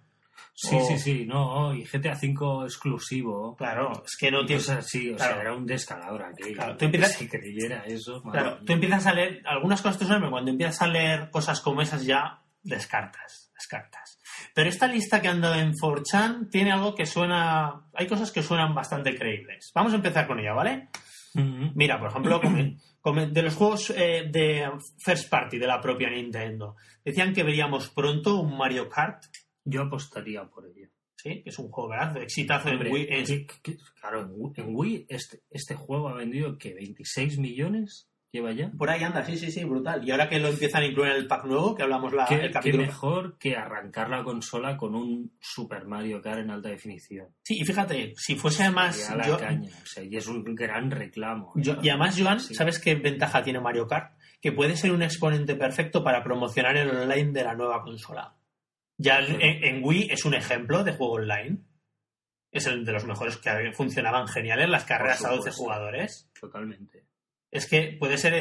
Sí, no, y GTA V exclusivo. Claro, es que no tiene... Sí, o sea, era un descalabro aquello. Claro, tú empiezas... Si creyera eso... Claro, tú empiezas a leer... Algunas cosas te suenan, pero cuando empiezas a leer cosas como esas ya descartas. Pero esta lista que anda en 4chan tiene algo que suena... Hay cosas que suenan bastante creíbles. Vamos a empezar con ella, ¿vale? Mira, por ejemplo, de los juegos de First Party de la propia Nintendo, decían que veríamos pronto un Mario Kart. Yo apostaría por ello. Sí, que es un juego, ¿verdad? De exitazo en Wii. Claro, en Wii este juego ha vendido, ¿qué? ¿26 millones lleva ya? Por ahí anda, sí, brutal. Y ahora que lo empiezan a incluir en el pack nuevo, que hablamos el capítulo... Qué mejor que arrancar la consola con un Super Mario Kart en alta definición. Sí, y fíjate, si fuese más... caña, o sea, y es un gran reclamo. Y además, Joan, ¿sabes qué ventaja tiene Mario Kart? Que puede ser un exponente perfecto para promocionar el online de la nueva consola. Ya en Wii es un ejemplo de juego online. Es el de los mejores que funcionaban geniales, las carreras a 12 jugadores. Totalmente. Es que puede ser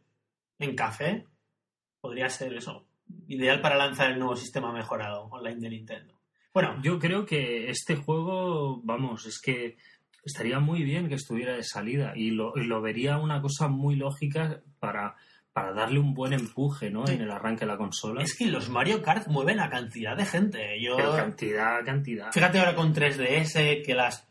en Café, podría ser eso. Ideal para lanzar el nuevo sistema mejorado online de Nintendo. Bueno, yo creo que este juego, vamos, es que estaría muy bien que estuviera de salida y lo vería una cosa muy lógica para darle un buen empuje, ¿no? En el arranque de la consola. Es que los Mario Kart mueven a cantidad de gente. Pero cantidad. Fíjate ahora con 3DS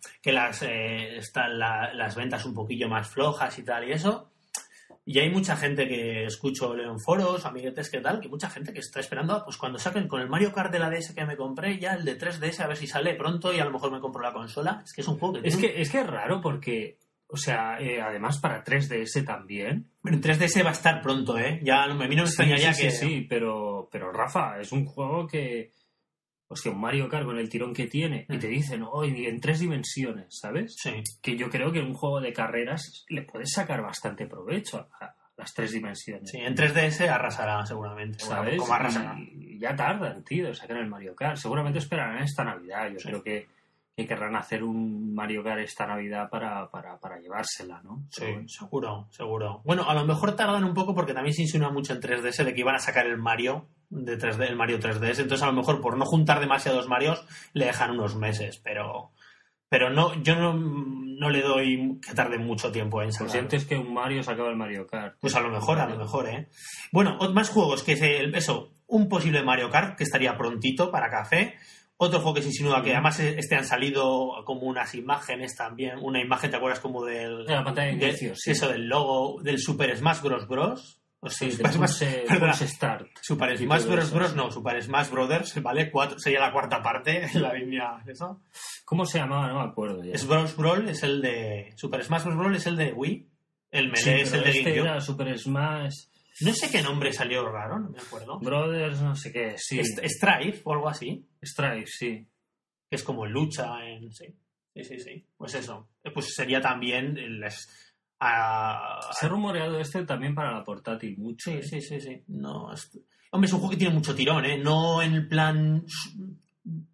están las ventas un poquillo más flojas y tal y eso. Y hay mucha gente que escucho, leo en foros, amiguetes, ¿qué tal? Que mucha gente que está esperando, pues cuando saquen con el Mario Kart de la DS que me compré, ya el de 3DS, a ver si sale pronto y a lo mejor me compro la consola. Es que es un juego que... Es que es raro porque... O sea, además para 3DS también. Bueno, en 3DS va a estar pronto, ¿eh? Ya a mí no me extrañaría que... Sí, pero Rafa, es un juego que... Hostia, un Mario Kart con el tirón que tiene y te dicen, en 3 dimensiones, ¿sabes? Sí. Que yo creo que en un juego de carreras le puedes sacar bastante provecho a las 3 dimensiones. Sí, en 3DS arrasará seguramente, ¿sabes? Como arrasará. Y ya tardan, tío, sacar el Mario Kart. Seguramente esperarán esta Navidad. Yo creo que querrán hacer un Mario Kart esta Navidad para llevársela, ¿no? Sí, seguro. Bueno, a lo mejor tardan un poco porque también se insinúa mucho en 3DS de que iban a sacar el Mario de 3D, el Mario 3DS, entonces a lo mejor por no juntar demasiados Marios le dejan unos meses, pero no, yo no le doy que tarde mucho tiempo en sacar. Pues antes que un Mario sacaba el Mario Kart. Pues a lo mejor, ¿eh? Bueno, más juegos que un posible Mario Kart que estaría prontito para Café. Otro juego que se insinúa que además han salido como unas imágenes también. Una imagen, ¿te acuerdas? Como de la pantalla de inicio, sí. Eso, del logo del Super Smash Bros. Sí, Super Start. Super Smash Bros. No, Super Smash Brothers, ¿vale? Sería la cuarta parte en la línea. ¿Eso? ¿Cómo se llamaba? No me acuerdo ya. Smash Bros. Es el de... Super Smash Bros. Es el de Wii. El Melee es el de GameCube. Era Super Smash... No sé qué nombre salió raro, no me acuerdo. Brothers, no sé qué, sí. Strife o algo así. Strife, sí. Que es como lucha en... Sí. Pues eso. Pues sería también... Se ha rumoreado también para la portátil mucho. Sí. No, hombre, es un juego que tiene mucho tirón, ¿eh? No en el plan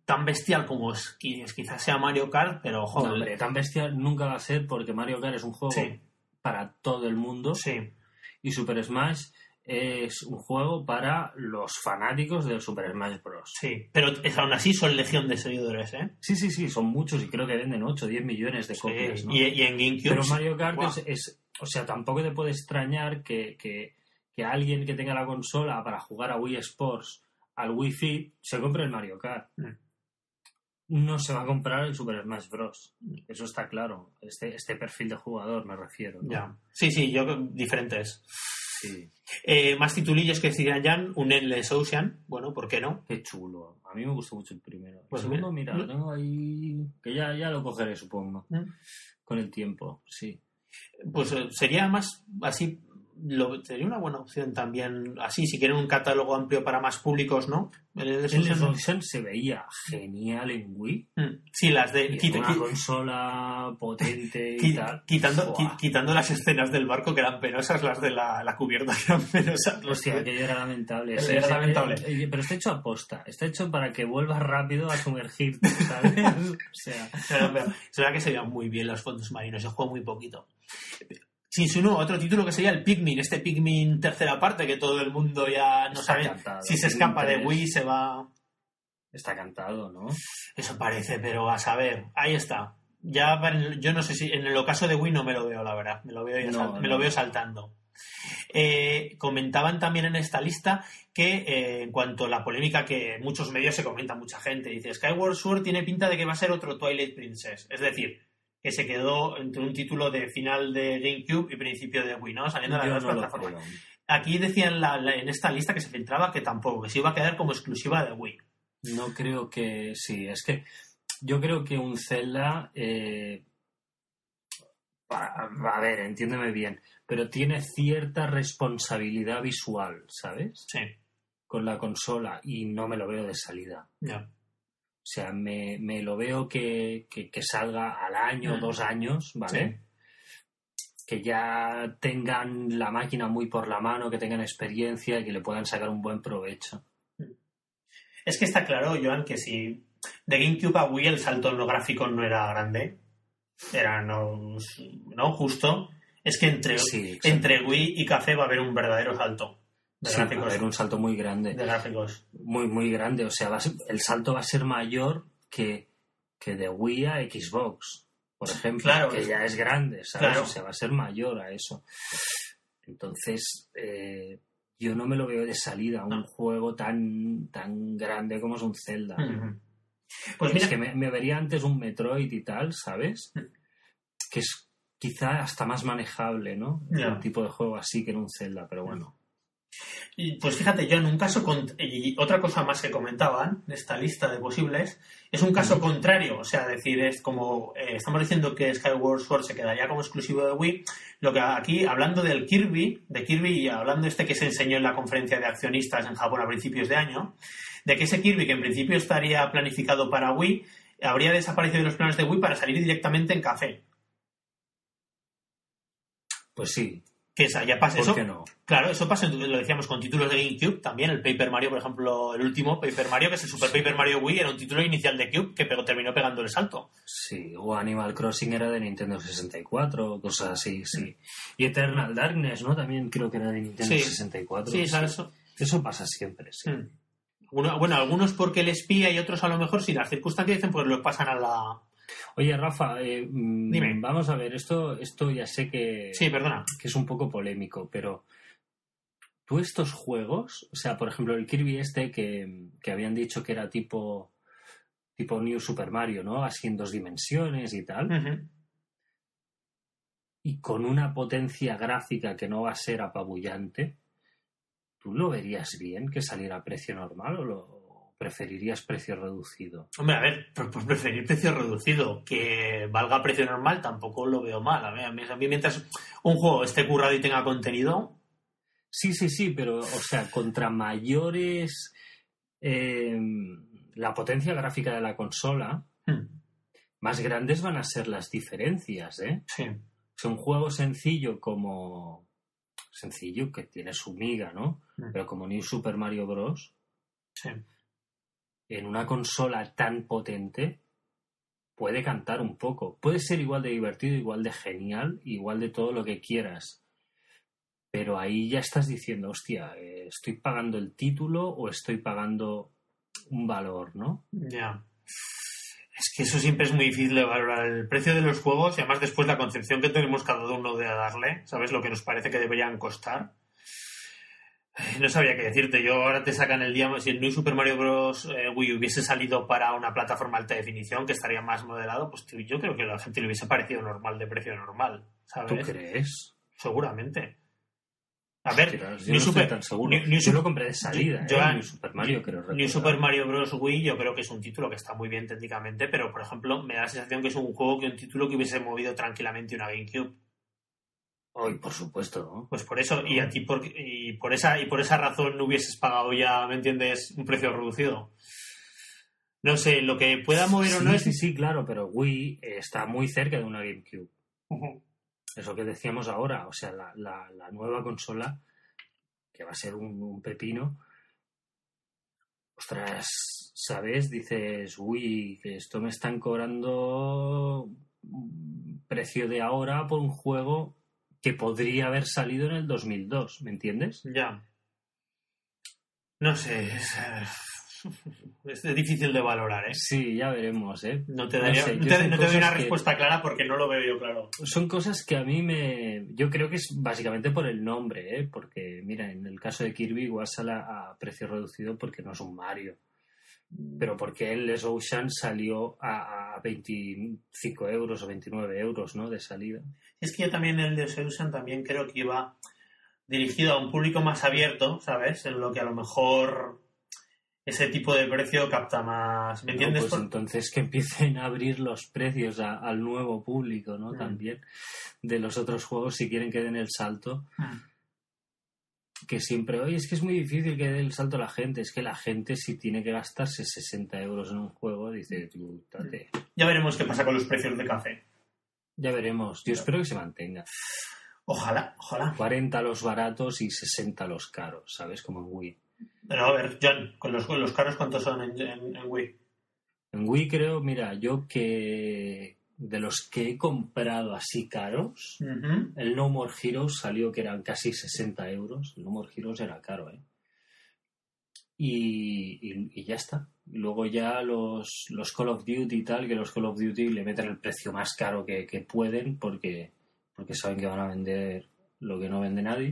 tan bestial como quizás sea Mario Kart, pero ojo. No, hombre, tan bestial nunca va a ser porque Mario Kart es un juego para todo el mundo. Sí. Y Super Smash es un juego para los fanáticos del Super Smash Bros. Sí, pero aún así son legión de seguidores, ¿eh? Sí, son muchos y creo que venden 8 o 10 millones de copias, ¿no? Y en GameCube... Pero Mario Kart o sea, tampoco te puede extrañar que alguien que tenga la consola para jugar a Wii Sports, al Wii Fit, se compre el Mario Kart. No se va a comprar el Super Smash Bros. Eso está claro. Este perfil de jugador me refiero, ¿no? Ya. Sí, diferentes. Sí. Más titulillos que decían Jan, un Endless Ocean. Bueno, ¿por qué no? Qué chulo. A mí me gustó mucho el primero. Pues el segundo, mira, lo tengo ahí... Que ya lo cogeré, supongo. Con el tiempo, sí. Pues sería más así... sería una buena opción también, así, si quieren un catálogo amplio para más públicos, ¿no? El Endless Ocean se veía genial en Wii. Sí, las de... una consola potente y tal. Quitando las escenas del barco que eran penosas, las de la cubierta que eran penosas. Hostia, aquello era lamentable. Era lamentable. Pero está hecho a posta. Está hecho para que vuelvas rápido a sumergirte, ¿sabes? O sea... Pero es verdad que se veían muy bien los fondos marinos. Yo juego muy poquito. Shinsuno, otro título que sería el Pikmin, este Pikmin tercera parte que todo el mundo ya no sabe si se escapa de Wii se va... Está cantado, ¿no? Eso parece, pero a saber, ahí está. Ya yo no sé si en el ocaso de Wii no me lo veo, la verdad, me lo veo saltando. Comentaban también en esta lista que en cuanto a la polémica que muchos medios se comenta, mucha gente dice Skyward Sword tiene pinta de que va a ser otro Twilight Princess, es decir, que se quedó entre un título de final de GameCube y principio de Wii, ¿no? Saliendo de las dos plataformas. Aquí decían en esta lista que se filtraba que tampoco, que se iba a quedar como exclusiva de Wii. No creo que... Sí, es que yo creo que un Zelda... a ver, entiéndeme bien, pero tiene cierta responsabilidad visual, ¿sabes? Sí. Con la consola y no me lo veo de salida. No. O sea, me lo veo que salga al año, 2 años, ¿vale? Sí. Que ya tengan la máquina muy por la mano, que tengan experiencia y que le puedan sacar un buen provecho. Es que está claro, Joan, que si de GameCube a Wii el salto en lo gráfico no era grande, era no justo, es que entre Wii y Café va a haber un verdadero salto. Va a haber un salto muy grande. De gráficos. Muy, muy grande. O sea, el salto va a ser mayor que de Wii a Xbox, por ejemplo. Claro, que ya es grande, ¿sabes? Claro. O sea, va a ser mayor a eso. Entonces, yo no me lo veo de salida un juego tan grande como es un Zelda. Pues mira, es que me vería antes un Metroid y tal, ¿sabes? Que es quizá hasta más manejable, ¿no? Un tipo de juego así que en un Zelda, pero bueno. Y pues fíjate, yo en un caso... Y otra cosa más que comentaban de esta lista de posibles es un caso contrario. O sea, decir, es como... estamos diciendo que Skyward Sword se quedaría como exclusivo de Wii. Lo que aquí, hablando del Kirby y hablando que se enseñó en la conferencia de accionistas en Japón a principios de año, de que ese Kirby, que en principio estaría planificado para Wii, habría desaparecido de los planes de Wii para salir directamente en Café. Pues sí. Que ya pasa eso. ¿Por qué no? Claro, eso pasa, lo decíamos, con títulos de GameCube también. El Paper Mario, por ejemplo, el último Paper Mario, que es el Super Paper Mario Wii, era un título inicial de Cube que terminó pegando el salto. Sí, o Animal Crossing era de Nintendo 64, cosas así, sí. Y Eternal Darkness, ¿no? También creo que era de Nintendo 64. Sí, ¿sabes? Eso pasa siempre, sí. Bueno, algunos porque les pilla y otros a lo mejor si las circunstancias dicen, pues lo pasan a la... Oye, Rafa, dime. Vamos a ver, esto ya sé que... Sí, perdona. Que es un poco polémico, pero tú estos juegos, o sea, por ejemplo, el Kirby que habían dicho que era tipo New Super Mario, ¿no? Así en 2 dimensiones y tal. Uh-huh. Y con una potencia gráfica que no va a ser apabullante, ¿tú lo verías bien que saliera a precio normal o preferirías precio reducido? Hombre, a ver, pues preferir precio reducido. Que valga precio normal tampoco lo veo mal. A mí mientras un juego esté currado y tenga contenido... Sí, pero, o sea, contra mayores... la potencia gráfica de la consola, más grandes van a ser las diferencias, ¿eh? Sí. O sea, un juego sencillo que tiene su miga, ¿no? Pero como New Super Mario Bros. Sí. en una consola tan potente puede cantar un poco. Puede ser igual de divertido, igual de genial, igual de todo lo que quieras. Pero ahí ya estás diciendo, hostia, ¿estoy pagando el título o estoy pagando un valor, no? Ya. Es que eso siempre es muy difícil de valorar el precio de los juegos y además después la concepción que tenemos cada uno de darle, ¿sabes? Lo que nos parece que deberían costar. No sabría qué decirte. Yo ahora te sacan el día... Si el New Super Mario Bros. Wii hubiese salido para una plataforma alta definición que estaría más modelado, pues yo creo que a la gente le hubiese parecido normal, de precio normal, ¿sabes? ¿Tú crees? Seguramente. A ver, yo no estoy tan seguro. Yo lo compré de salida, New Super Mario, creo recordar. New Super Mario Bros. Wii yo creo que es un título que está muy bien técnicamente, pero por ejemplo me da la sensación que es un título que hubiese movido tranquilamente una GameCube. Ay, por supuesto, ¿no? Pues por eso, y a ti por esa razón no hubieses pagado ya, ¿me entiendes?, un precio reducido. No sé, lo que pueda mover o no es... Sí, claro, pero Wii está muy cerca de una GameCube. Uh-huh. Eso que decíamos ahora, o sea, la nueva consola, que va a ser un pepino, ostras, ¿sabes? Dices, uy, que esto me están cobrando precio de ahora por un juego que podría haber salido en el 2002, ¿me entiendes? Ya. No sé, es difícil de valorar, ¿eh? Sí, ya veremos, ¿eh? No te doy una respuesta clara porque no lo veo yo claro. Son cosas que a mí yo creo que es básicamente por el nombre, ¿eh? Porque, mira, en el caso de Kirby igual sale a precio reducido porque no es un Mario. Pero porque el Les Ocean salió a 25 euros o 29 euros, ¿no? De salida. Es que yo también el Les Ocean también creo que iba dirigido a un público más abierto, ¿sabes? En lo que a lo mejor ese tipo de precio capta más, ¿me entiendes? No, pues entonces que empiecen a abrir los precios al nuevo público, ¿no? También de los otros juegos si quieren que den el salto. Que siempre, oye, es que es muy difícil que dé el salto a la gente. Es que la gente, si tiene que gastarse 60 euros en un juego, dice, tú, tate. Ya veremos qué pasa con los precios de café. Ya veremos. Yo espero que se mantenga. Ojalá. 40 los baratos y 60 los caros, ¿sabes? Como en Wii. Pero a ver, John, con los caros, ¿cuántos son en Wii? En Wii creo, mira, yo que de los que he comprado así caros, el No More Heroes salió que eran casi 60 euros. El No More Heroes era caro, ¿eh? Y ya está. Y luego ya los Call of Duty y tal, que los Call of Duty le meten el precio más caro que pueden porque saben que van a vender lo que no vende nadie.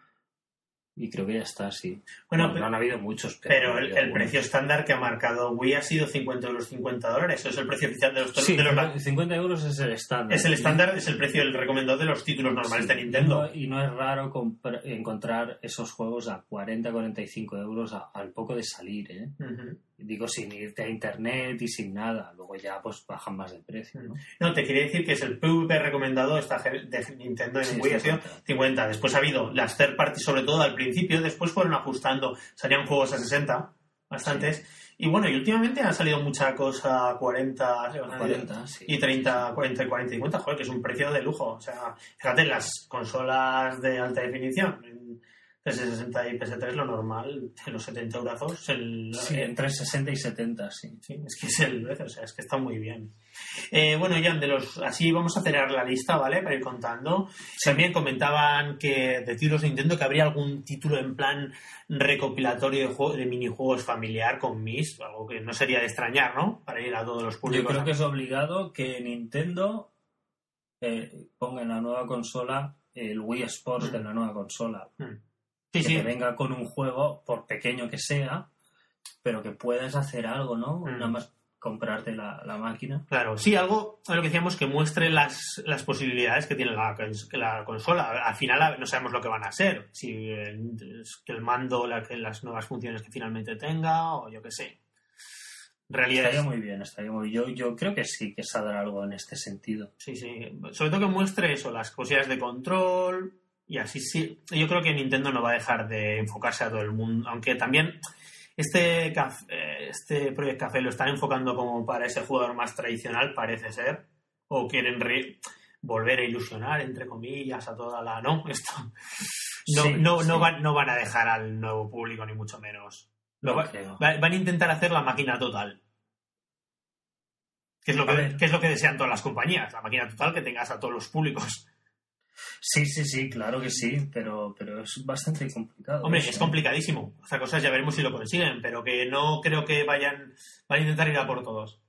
Y creo que ya está, sí. Bueno, no han habido muchos. Pero el precio estándar que ha marcado Wii ha sido 50 euros, 50 dólares. Eso es el precio oficial de los... Sí, 50 euros es el estándar. Es el estándar, es el precio el recomendado de los títulos normales de Nintendo. Y no es raro encontrar esos juegos a 40, 45 euros al poco de salir, ¿eh? Digo, sin irte a internet y sin nada. Luego ya pues bajan más de precio, ¿no? No, te quería decir que es el PvP recomendado de Nintendo en Wii, ha sido 50. Después ha habido las third parties, sobre todo al principio, después fueron ajustando, salían juegos a 60, bastantes. Sí. Y bueno, y últimamente ha salido mucha cosa a 40, sí, y 30, 40 y 40 y 50, joder, que es un precio de lujo. O sea, fíjate, las consolas de alta definición, PS60 y PS3 lo normal, en los 70 euros. Entre 60 y 70, sí. Es que es el precio, o sea, es que está muy bien. Bueno, Jan, así vamos a cerrar la lista, ¿vale? Para ir contando. Sí. También comentaban que de títulos de Nintendo que habría algún título en plan recopilatorio de minijuegos familiar con Miss, algo que no sería de extrañar, ¿no? Para ir a todos los públicos. Yo creo que es obligado que Nintendo ponga en la nueva consola el Wii Sports de la nueva consola. Que venga con un juego, por pequeño que sea, pero que puedas hacer algo, ¿no? Nada más comprarte la máquina. Claro, sí, algo a lo que decíamos, que muestre las posibilidades que tiene la consola. Al final no sabemos lo que van a ser. Si que el mando, las nuevas funciones que finalmente tenga, o yo qué sé. Estaría muy bien. Yo creo que sí, que saldrá algo en este sentido. Sí. Sobre todo que muestre eso, las posibilidades de control. Y así sí, yo creo que Nintendo no va a dejar de enfocarse a todo el mundo, aunque también este Project Café lo están enfocando como para ese jugador más tradicional, parece ser, o quieren volver a ilusionar, entre comillas, a toda la... No, esto no van a dejar al nuevo público, ni mucho menos. Van a intentar hacer la máquina total. Que es lo que desean todas las compañías. La máquina total que tengas a todos los públicos. Sí, claro que sí, pero es bastante complicado. Hombre, es complicadísimo. Otra cosa ya veremos si lo consiguen, pero que no creo que van a intentar ir a por todos.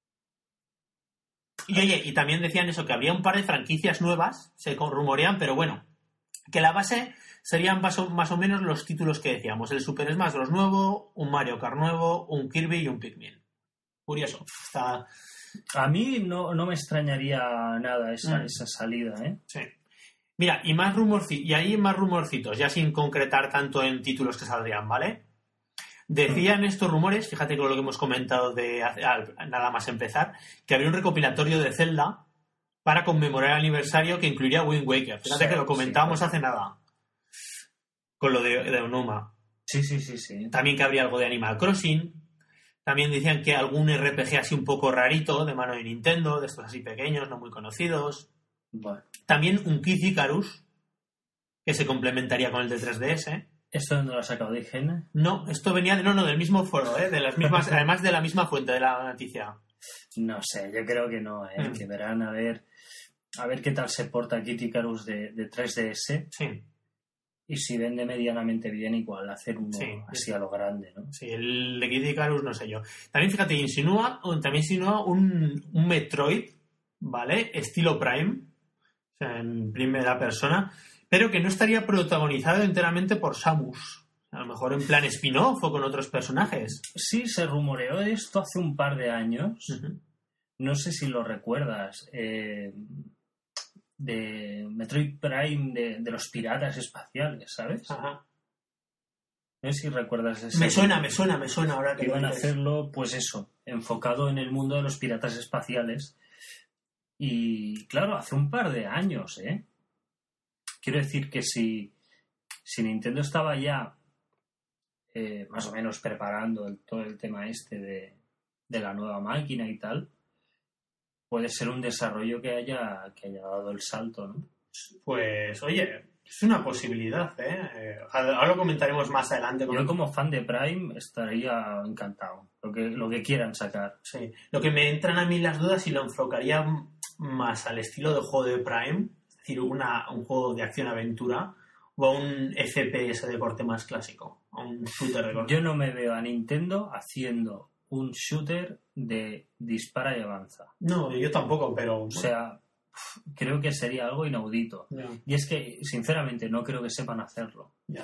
Y oye, y también decían eso, que había un par de franquicias nuevas, se rumorean, pero bueno, que la base serían más o menos los títulos que decíamos. El Super Smash Bros. Nuevo, un Mario Kart nuevo, un Kirby y un Pikmin. Curioso. A mí no me extrañaría nada esa salida, ¿eh? Sí. Mira, y hay más rumorcitos, ya sin concretar tanto en títulos que saldrían, ¿vale? Decían estos rumores, fíjate con lo que hemos comentado nada más empezar, que habría un recopilatorio de Zelda para conmemorar el aniversario que incluiría Wind Waker. Fíjate que lo comentábamos hace nada. Con lo de Onuma. Sí. También que habría algo de Animal Crossing. También decían que algún RPG así un poco rarito de mano de Nintendo, de estos así pequeños, no muy conocidos. Bueno. También un Kid Icarus, que se complementaría con el de 3DS. ¿Esto dónde lo has sacado de IGN? No, esto venía del mismo foro, de las mismas, además de la misma fuente de la noticia. No sé, yo creo que no, que verán a ver qué tal se porta Kid Icarus de 3DS. Sí. Y si vende medianamente bien, igual hacer uno así a lo grande, ¿no? Sí, el de Kid Icarus no sé yo. También fíjate, insinúa un Metroid, ¿vale? Estilo Prime, o sea, en primera persona, pero que no estaría protagonizado enteramente por Samus. A lo mejor en plan spin-off o con otros personajes. Sí, se rumoreó esto hace un par de años. Uh-huh. No sé si lo recuerdas. De Metroid Prime de los piratas espaciales, ¿sabes? Ajá. No sé si recuerdas eso. Me suena ahora que iban a hacerlo, pues eso, enfocado en el mundo de los piratas espaciales. Y claro, hace un par de años, ¿eh? Quiero decir que si Nintendo estaba ya más o menos preparando todo el tema de la nueva máquina y tal, puede ser un desarrollo que haya dado el salto, ¿no? Pues, oye, es una posibilidad, ¿eh? Ahora lo comentaremos más adelante. Yo como fan de Prime estaría encantado, lo que quieran sacar. Sí, lo que me entran a mí las dudas si lo enfocaría más al estilo de juego de Prime, es decir, un juego de acción-aventura, o a un FPS de corte más clásico, a un shooter de corte. Yo no me veo a Nintendo haciendo un shooter de dispara y avanza. No, yo tampoco, pero... O sea, creo que sería algo inaudito. Yeah. Y es que, sinceramente, no creo que sepan hacerlo. Yeah.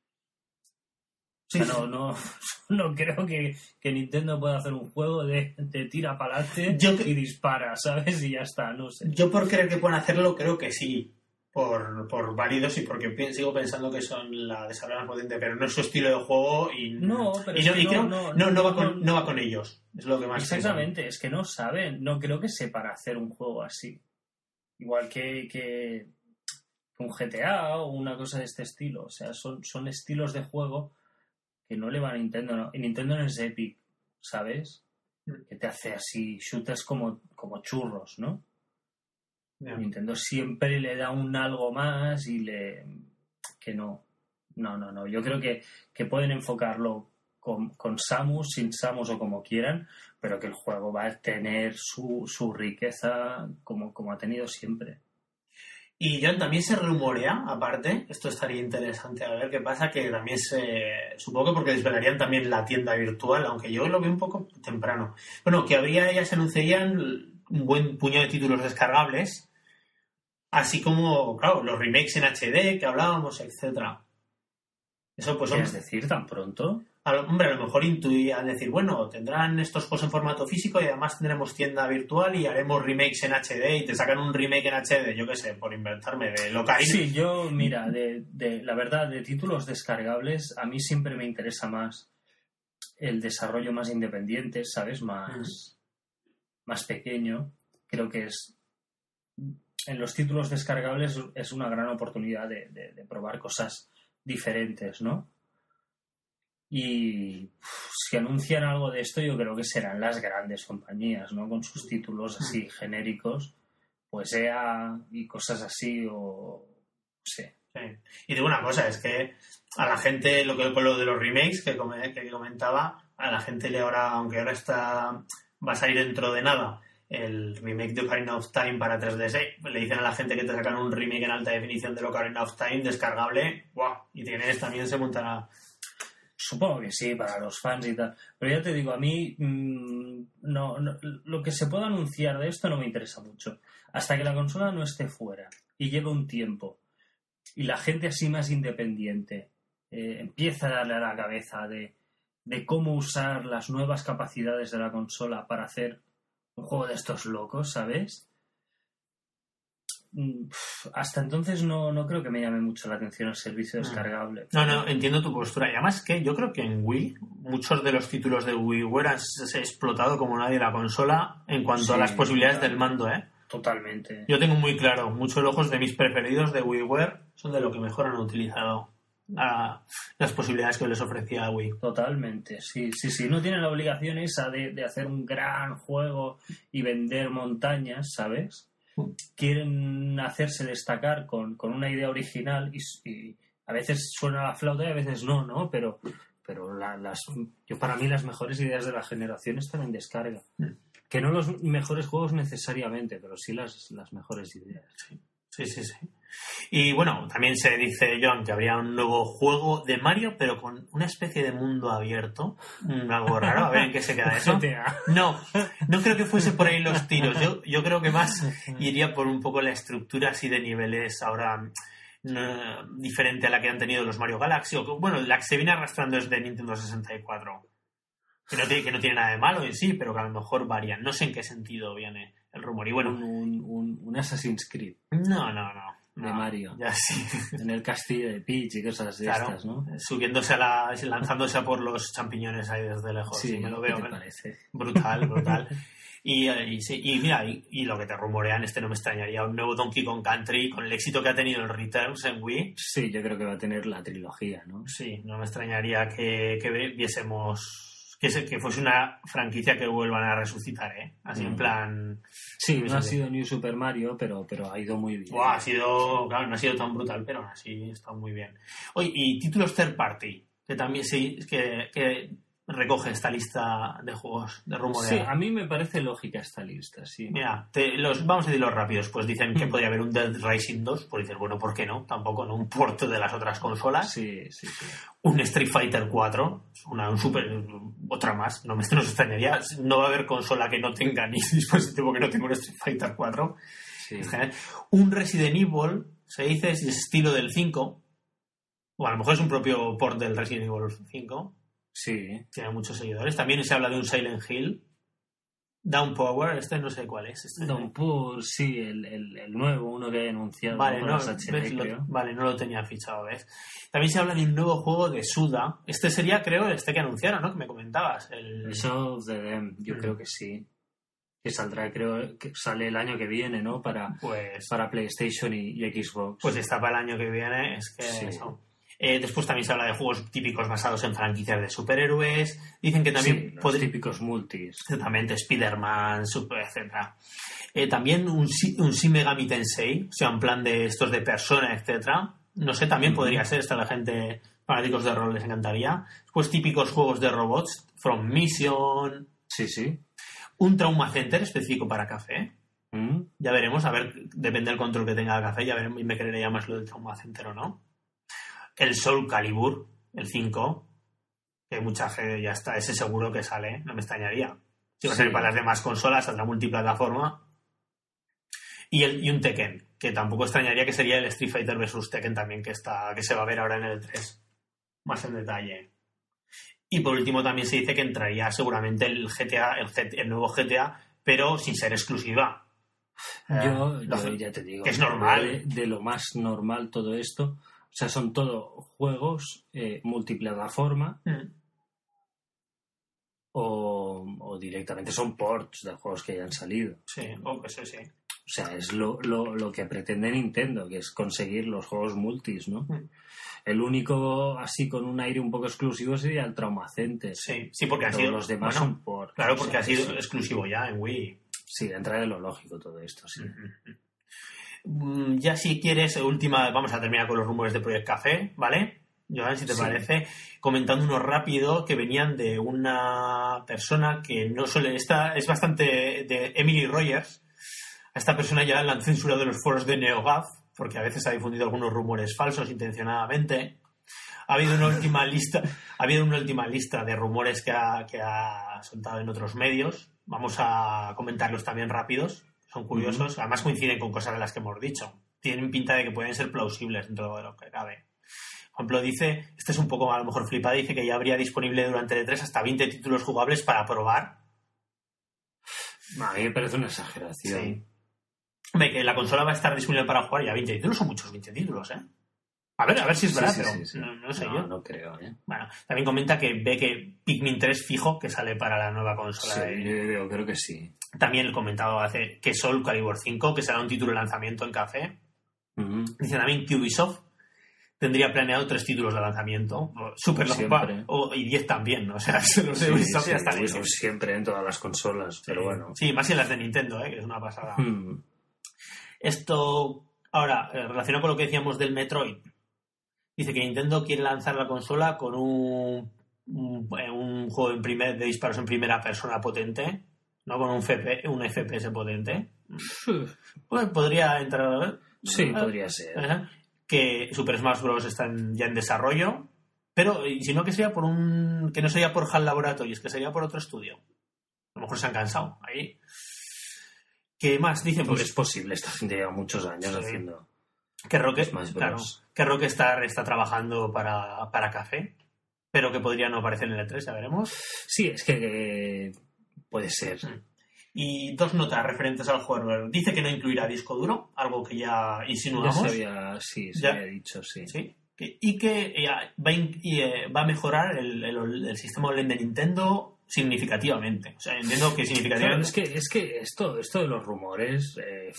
Sí, o sea, no creo que Nintendo pueda hacer un juego de tira para adelante y dispara, ¿sabes? Y ya está, no sé. Yo por creer que puedan hacerlo, creo que sí. Por válidos y porque sigo pensando que son la desarrolladora más potente, pero no es su estilo de juego y no va con ellos. Es lo que más exactamente, pienso. Es que no saben, no creo que sepan hacer un juego así. Igual que un GTA o una cosa de este estilo. O sea, son estilos de juego que no le van a Nintendo, ¿no? Y Nintendo no es Epic, ¿sabes? Que te hace así shooters como churros, ¿no? Yeah. Nintendo siempre le da un algo más y que no. No. Yo creo que pueden enfocarlo con Samus, sin Samus o como quieran, pero que el juego va a tener su riqueza como ha tenido siempre. Y John, también se rumorea, aparte, esto estaría interesante a ver qué pasa, que también supongo que porque desvelarían también la tienda virtual, aunque yo lo veo un poco temprano. Bueno, que ya se anunciarían un buen puñado de títulos descargables, así como, claro, los remakes en HD que hablábamos, etcétera. Eso pues... ¿Quieres decir tan pronto? A lo mejor intuían decir, bueno, tendrán estos juegos en formato físico y además tendremos tienda virtual y haremos remakes en HD y te sacan un remake en HD, yo qué sé, por inventarme de Locarina. Sí, yo, mira, la verdad, de títulos descargables, a mí siempre me interesa más el desarrollo más independiente, ¿sabes? Más pequeño. Creo que en los títulos descargables es una gran oportunidad de probar cosas diferentes, ¿no? Y si anuncian algo de esto, yo creo que serán las grandes compañías, ¿no? Con sus títulos así genéricos, pues EA y cosas así, o no sé. Sí. Y digo una cosa, es que a la gente, con lo de los remakes que comentaba, a la gente aunque ahora va a salir dentro de nada el remake de Ocarina of Time para 3DS, le dicen a la gente que te sacan un remake en alta definición de Ocarina of Time descargable, ¡guau! Y también se montará. Supongo que sí, para los fans y tal. Pero ya te digo, a mí no, lo que se pueda anunciar de esto no me interesa mucho. Hasta que la consola no esté fuera y lleve un tiempo y la gente así más independiente empieza a darle a la cabeza de cómo usar las nuevas capacidades de la consola para hacer un juego de estos locos, ¿sabes? Hasta entonces no creo que me llame mucho la atención el servicio descargable. No, entiendo tu postura. Y además que yo creo que en Wii, muchos de los títulos de WiiWare han explotado como nadie la consola en cuanto a las posibilidades del mando, ¿eh? Totalmente. Yo tengo muy claro, muchos ojos de mis preferidos de WiiWare son de lo que mejor han utilizado las posibilidades que les ofrecía Wii. Totalmente, sí. No tienen la obligación esa de hacer un gran juego y vender montañas, ¿sabes? Quieren hacerse destacar con una idea original y a veces suena la flauta y a veces no, pero para mí las mejores ideas de la generación están en descarga. Que no los mejores juegos necesariamente, pero sí las mejores ideas. Sí. Y bueno, también se dice, John, que habría un nuevo juego de Mario, pero con una especie de mundo abierto. Algo raro, a ver en qué se queda eso. No creo que fuese por ahí los tiros. Yo creo que más iría por un poco la estructura así de niveles ahora diferente a la que han tenido los Mario Galaxy. Bueno, la que se viene arrastrando es de Nintendo 64. Que no tiene nada de malo en sí, pero que a lo mejor varían. No sé en qué sentido viene el rumor. Y bueno, un Assassin's Creed. No. De Mario. Ya sí. En el castillo de Peach y cosas de estas, ¿no? Subiéndose lanzándose a por los champiñones ahí desde lejos. Sí, me lo veo. ¿qué te parece? Brutal. Y mira, y lo que te rumorean, no me extrañaría, un nuevo Donkey Kong Country con el éxito que ha tenido el Returns en Wii. Sí, yo creo que va a tener la trilogía, ¿no? Sí, no me extrañaría que viésemos que fuese una franquicia que vuelvan a resucitar, ¿eh? Así en plan... Sí, no ha sido New Super Mario, pero ha ido muy bien. Claro, no ha sido tan brutal, pero aún así está muy bien. Oye, y títulos third party, que también que recoge esta lista de juegos de rumoreado. Sí, a mí me parece lógica esta lista, sí. Mira, vamos a decirlos rápidos. Pues dicen que podría haber un Dead Rising 2, pues dices, bueno, ¿por qué no? Tampoco, ¿no? Un puerto de las otras consolas. Sí. Un Street Fighter 4, otra más, no me extrañaría. No va a haber consola que no tenga ni dispositivo que no tenga un Street Fighter 4. Sí. Un Resident Evil, se dice, es estilo del 5, o a lo mejor es un propio port del Resident Evil 5. Sí. Tiene muchos seguidores. También se habla de un Silent Hill. Downpour, no sé cuál es. Downpour, sí, el nuevo, uno que he anunciado. Vale, creo. Vale, no lo tenía fichado, ¿ves? También se habla de un nuevo juego de Suda. Sería, creo, que anunciaron, ¿no? Que me comentabas. El Shadow of the Dam, yo creo que sí. Que saldrá, creo, que sale el año que viene, ¿no? Para PlayStation y Xbox. Pues está para el año que viene, es que... Sí. Después también se habla de juegos típicos basados en franquicias de superhéroes. Dicen que también... los típicos multis. Exactamente, Spider-Man, etc. También un Shin Megami Tensei, o sea, en plan de estos de Persona, etc. No sé, también podría ser, la gente, fanáticos de rol les encantaría. Pues típicos juegos de robots, From Mission... Sí. Un Trauma Center específico para café. Ya veremos, a ver, depende del control que tenga el café, ya veremos, y me creeré ya más lo del Trauma Center o no. El Soul Calibur, el 5, que mucha gente ya está, ese seguro que sale, no me extrañaría. Si va a salir para las demás consolas, saldrá multiplataforma. Y un Tekken, que tampoco extrañaría, que sería el Street Fighter vs Tekken también, que se va a ver ahora en el 3. Más en detalle. Y por último también se dice que entraría seguramente el GTA, el nuevo GTA, pero sin ser exclusiva. Yo ya te digo. Que es normal. De lo más normal todo esto. O sea, son todo juegos multiplataforma o directamente son ports de juegos que ya han salido. Sí. O sea, es lo que pretende Nintendo, que es conseguir los juegos multis, ¿no? El único así con un aire un poco exclusivo sería el Trauma Center. Sí, porque todos los demás son ports. Claro, porque ha sido exclusivo ya en Wii. Sí, entra de lo lógico todo esto, sí. Ya si quieres, última, vamos a terminar con los rumores de Project Café, ¿vale? Joan, si te parece, comentando unos rápido que venían de una persona que no suele... es bastante de Emily Rogers. A esta persona ya la han censurado de los foros de NeoGAF, porque a veces ha difundido algunos rumores falsos intencionadamente. Ha habido una última lista de rumores que ha soltado en otros medios. Vamos a comentarlos también rápidos. Son curiosos. Además coinciden con cosas de las que hemos dicho. Tienen pinta de que pueden ser plausibles dentro de lo que cabe. Por ejemplo, dice, este es un poco a lo mejor flipada, dice que ya habría disponible durante el E3 hasta 20 títulos jugables para probar. A mí me parece una exageración. Sí. Hombre, que la consola va a estar disponible para jugar ya 20 títulos, son muchos 20 títulos, ¿eh? A ver si es verdad, pero no sé yo. No creo, ¿eh? Bueno, también comenta que ve que Pikmin 3 fijo que sale para la nueva consola. Sí, yo creo que sí. También el comentado hace que Soul Calibur 5, que será un título de lanzamiento en Café. Dice también que Ubisoft tendría planeado 3 títulos de lanzamiento. Super y 10 también, ¿no? O sea, los de Ubisoft ya están Ubisoft siempre en todas las consolas, pero bueno. Sí, más en las de Nintendo, que es una pasada. Esto, ahora, relacionado con lo que decíamos del Metroid, dice que Nintendo quiere lanzar la consola con un juego de disparos en primera persona potente, no con un FPS potente. Pues podría entrar. Sí, podría ser. Que Super Smash Bros. Están ya en desarrollo, pero si no que no sería por HAL Laboratories, que sería por otro estudio. A lo mejor se han cansado ahí. ¿Qué más dicen? Pues es posible, esta gente lleva muchos años haciendo. Que Rockstar está trabajando para Café, pero que podría no aparecer en el E3, ya veremos. Sí, es que puede ser. Y 2 notas referentes al hardware. Dice que no incluirá disco duro, algo que ya insinuamos. Se había dicho, sí. Y que va a mejorar el sistema OLED de Nintendo significativamente. O sea, entiendo que significativamente... Claro, es que esto de los rumores...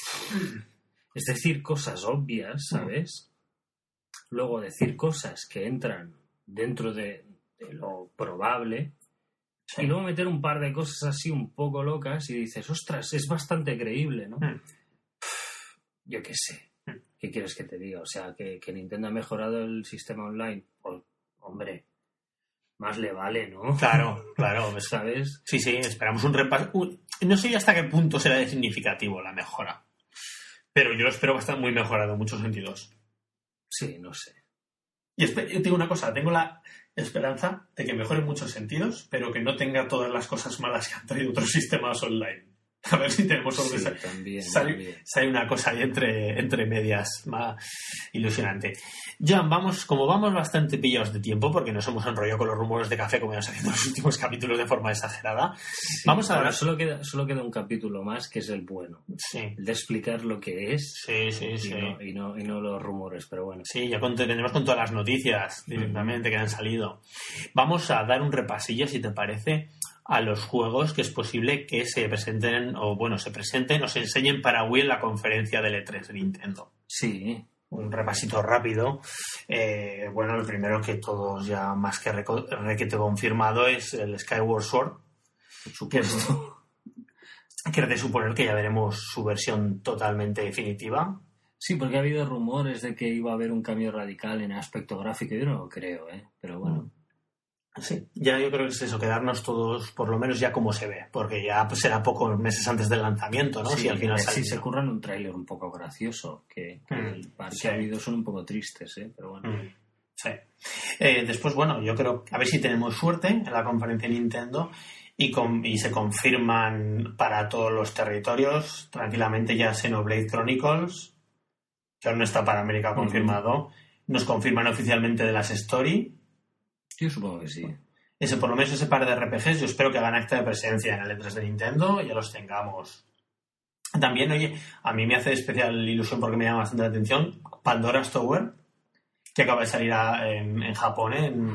es decir cosas obvias, ¿sabes? Luego decir cosas que entran dentro de lo probable... Sí. Y luego meter un par de cosas así un poco locas y dices, ostras, es bastante creíble, ¿no? Yo qué sé. ¿Qué quieres que te diga? O sea, que Nintendo ha mejorado el sistema online. Pues, hombre, más le vale, ¿no? Claro. ¿Sabes? Sí, esperamos un repaso. No sé hasta qué punto será de significativo la mejora. Pero yo lo espero que esté muy mejorado en muchos sentidos. Sí, no sé. Y yo tengo una cosa, tengo la esperanza de que mejore en muchos sentidos, pero que no tenga todas las cosas malas que han traído otros sistemas online. A ver si tenemos también. Sale una cosa ahí entre medias más ilusionante. Joan, como vamos bastante pillados de tiempo, porque nos hemos enrollado con los rumores de Café como íbamos haciendo en los últimos capítulos de forma exagerada. Sí, vamos a ahora solo queda un capítulo más, que es el bueno. Sí. El de explicar lo que es. Sí. Y no los rumores, pero bueno. Sí, ya tendremos con todas las noticias directamente que han salido. Vamos a dar un repasillo, si te parece, a los juegos que es posible que se presenten o se enseñen para Wii en la conferencia del E3 de Nintendo. Sí. Un repasito rápido. El primero que todos ya más que requete confirmado es el Skyward Sword. Por supuesto. Que es de suponer que ya veremos su versión totalmente definitiva. Sí, porque ha habido rumores de que iba a haber un cambio radical en aspecto gráfico. Yo no lo creo, pero bueno. Sí, ya yo creo que es eso, quedarnos todos por lo menos ya como se ve, porque ya será pocos meses antes del lanzamiento, ¿no? Sí, si al final se curran un tráiler un poco gracioso, que el par que ha habido son un poco tristes, pero bueno. Sí. Después, yo creo, a ver si tenemos suerte en la conferencia de Nintendo y se confirman para todos los territorios, tranquilamente ya Xenoblade Chronicles, que aún no está para América confirmado, nos confirman oficialmente de las Story. Yo supongo que sí. Por lo menos ese par de RPGs, yo espero que hagan acta de presencia en el E3 de Nintendo y ya los tengamos. También, a mí me hace especial ilusión porque me llama bastante la atención Pandora's Tower, que acaba de salir en Japón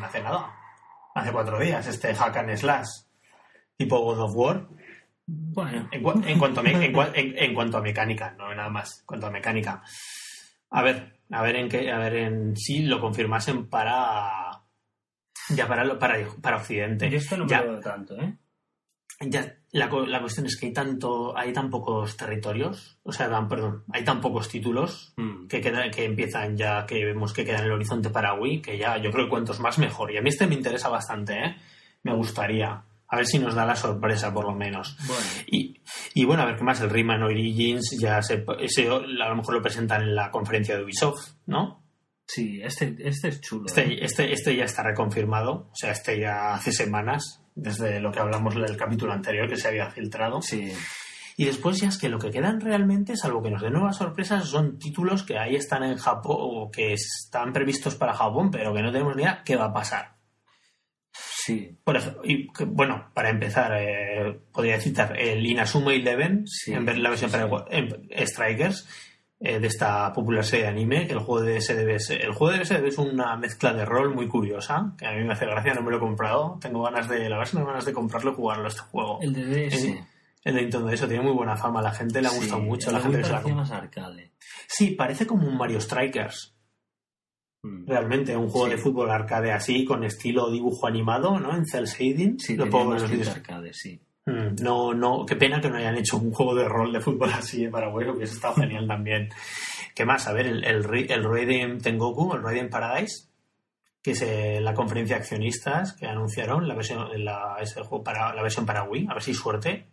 hace 4 días, este hack and slash tipo God of War. Bueno. En cuanto a mecánica, no nada más, en cuanto a mecánica. A ver en si lo confirmasen para Occidente. Yo esto no me lo veo tanto, ya la cuestión es que hay tan pocos territorios, o sea, hay tan pocos títulos que empiezan ya, que vemos que queda en el horizonte para Wii, que ya yo creo que cuantos más mejor. Y a mí este me interesa bastante, ¿eh? Me gustaría. A ver si nos da la sorpresa, por lo menos. Bueno. Y bueno, a ver qué más. El Rayman Origins ese a lo mejor lo presentan en la conferencia de Ubisoft, ¿no? Sí, este es chulo. Este ya está reconfirmado. O sea, este ya hace semanas, desde lo que hablamos del capítulo anterior, que se había filtrado. Sí. Y después ya es que lo que quedan realmente, salvo que nos den nuevas sorpresas, son títulos que ahí están en Japón o que están previstos para Japón, pero que no tenemos ni idea qué va a pasar. Sí. Por ejemplo, bueno, para empezar, podría citar el Inazuma Eleven, Sí, en la versión para Strikers, de esta popular serie de anime, que el juego de DS es una mezcla de rol muy curiosa, que a mí me hace gracia, no me lo he comprado, tengo ganas de comprarlo y jugarlo este juego. El de DS. El de Nintendo DS tiene muy buena fama, a la gente le ha gustado mucho. La gente parecía más arcade. Sí, parece como un Mario Strikers. Realmente, un juego de fútbol arcade así, con estilo dibujo animado, ¿no? En cel shading. Sí, lo pongo en los vídeos arcade, sí. No, qué pena que no hayan hecho un juego de rol de fútbol así para Wii, hubiese estado genial también. ¿Qué más? A ver, el Raiden Tengoku, el Raiden Paradise, que es la conferencia de accionistas que anunciaron ese juego la versión para Wii, a ver si hay suerte.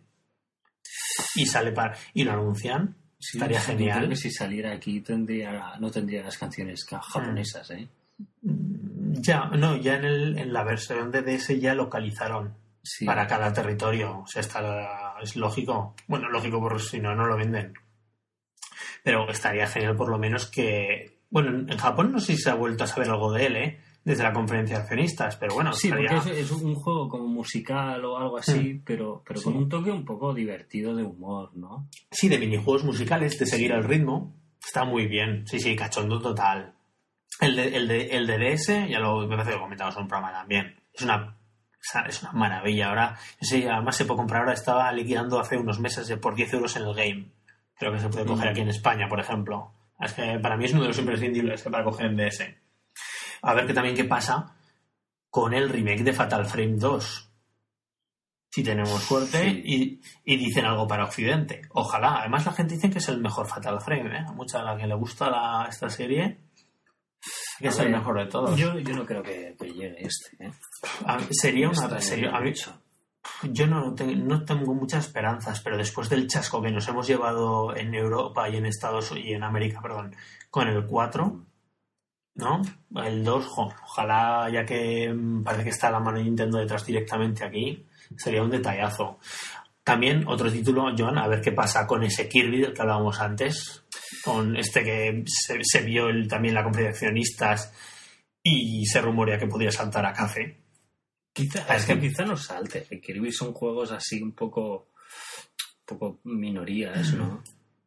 Y lo anuncian. Sí, estaría genial. Creo que si saliera aquí no tendría las canciones japonesas, ¿eh? Ya en la versión de DS ya localizaron para cada territorio. O sea, es lógico. Bueno, lógico porque si no lo venden. Pero estaría genial por lo menos que... Bueno, en Japón no sé si se ha vuelto a saber algo de él, ¿eh? Desde la conferencia de accionistas, pero bueno... Sí, porque es un juego como musical o algo así, pero con un toque un poco divertido de humor, ¿no? Sí, de minijuegos musicales, de seguir el ritmo. Está muy bien. Sí, cachondo total. El de DS, me parece que lo comentamos en un programa también. Es una maravilla. Ahora, además se puede comprar ahora, estaba liquidando hace unos meses por 10 euros en el game. Creo que se puede coger aquí en España, por ejemplo. Es que para mí es uno de los imprescindibles para coger en DS. A ver qué pasa con el remake de Fatal Frame 2. Si tenemos suerte y dicen algo para Occidente. Ojalá. Además la gente dice que es el mejor Fatal Frame, ¿eh? A mucha la que le gusta esta serie, que es el mejor de todos. Yo no creo que llegue este, ¿eh? Sería una... Yo no tengo muchas esperanzas, pero después del chasco que nos hemos llevado en Europa y en en América, con el 4... ¿no? El 2, ojalá, ya que parece que está la mano de Nintendo detrás directamente aquí, sería un detallazo. También otro título, Joan, a ver qué pasa con ese Kirby del que hablábamos antes, con este que se vio también la conferencia de accionistas y se rumorea que podría saltar a café. Quizá no salte. El Kirby son juegos así un poco minorías, ¿no?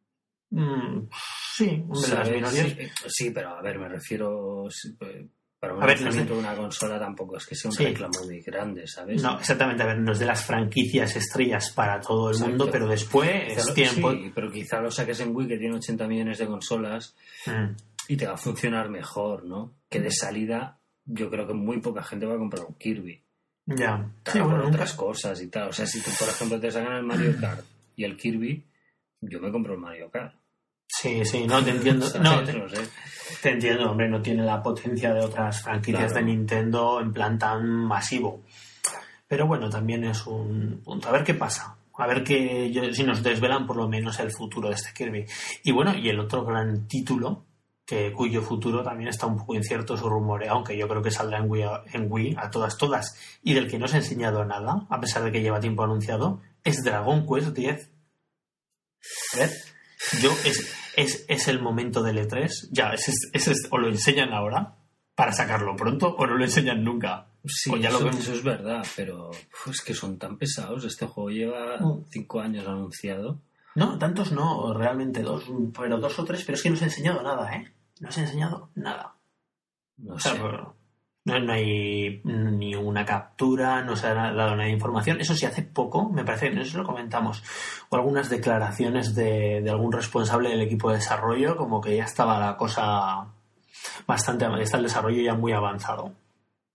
Sí, las minorías. Sí, pero a ver, me refiero... Para un lanzamiento de una consola tampoco es que sea un reclamo muy grande, ¿sabes? No, exactamente, a ver, no es de las franquicias estrellas para todo el mundo, pero después es tiempo... Sí, pero quizá lo saques en Wii, que tiene 80 millones de consolas, y te va a funcionar mejor, ¿no? Que de salida yo creo que muy poca gente va a comprar un Kirby. Ya. Claro, otras cosas y tal. O sea, si tú, por ejemplo, te sacan el Mario Kart y el Kirby, yo me compro el Mario Kart. Sí, no, te entiendo. Te entiendo, hombre, no tiene la potencia de otras franquicias de Nintendo en plan tan masivo. Pero bueno, también es un punto. A ver qué pasa. A ver si nos desvelan por lo menos el futuro de este Kirby. Y bueno, y el otro gran título, cuyo futuro también está un poco incierto, su rumore, aunque yo creo que saldrá en Wii a todas, y del que no se ha enseñado nada, a pesar de que lleva tiempo anunciado, es Dragon Quest X. A ver, es el momento del E3. Ya, o lo enseñan ahora para sacarlo pronto o no lo enseñan nunca. Sí, pues ya eso es verdad, pero es que son tan pesados. Este juego lleva 5 años anunciado. No, tantos no, realmente 2 o 3, pero es que no se ha enseñado nada, ¿eh? No se ha enseñado nada. No sé. No hay ni una captura, no se ha dado nada de información. Eso sí, hace poco, me parece, no sé si lo comentamos, o algunas declaraciones de algún responsable del equipo de desarrollo, como que ya estaba la cosa bastante, está el desarrollo ya muy avanzado.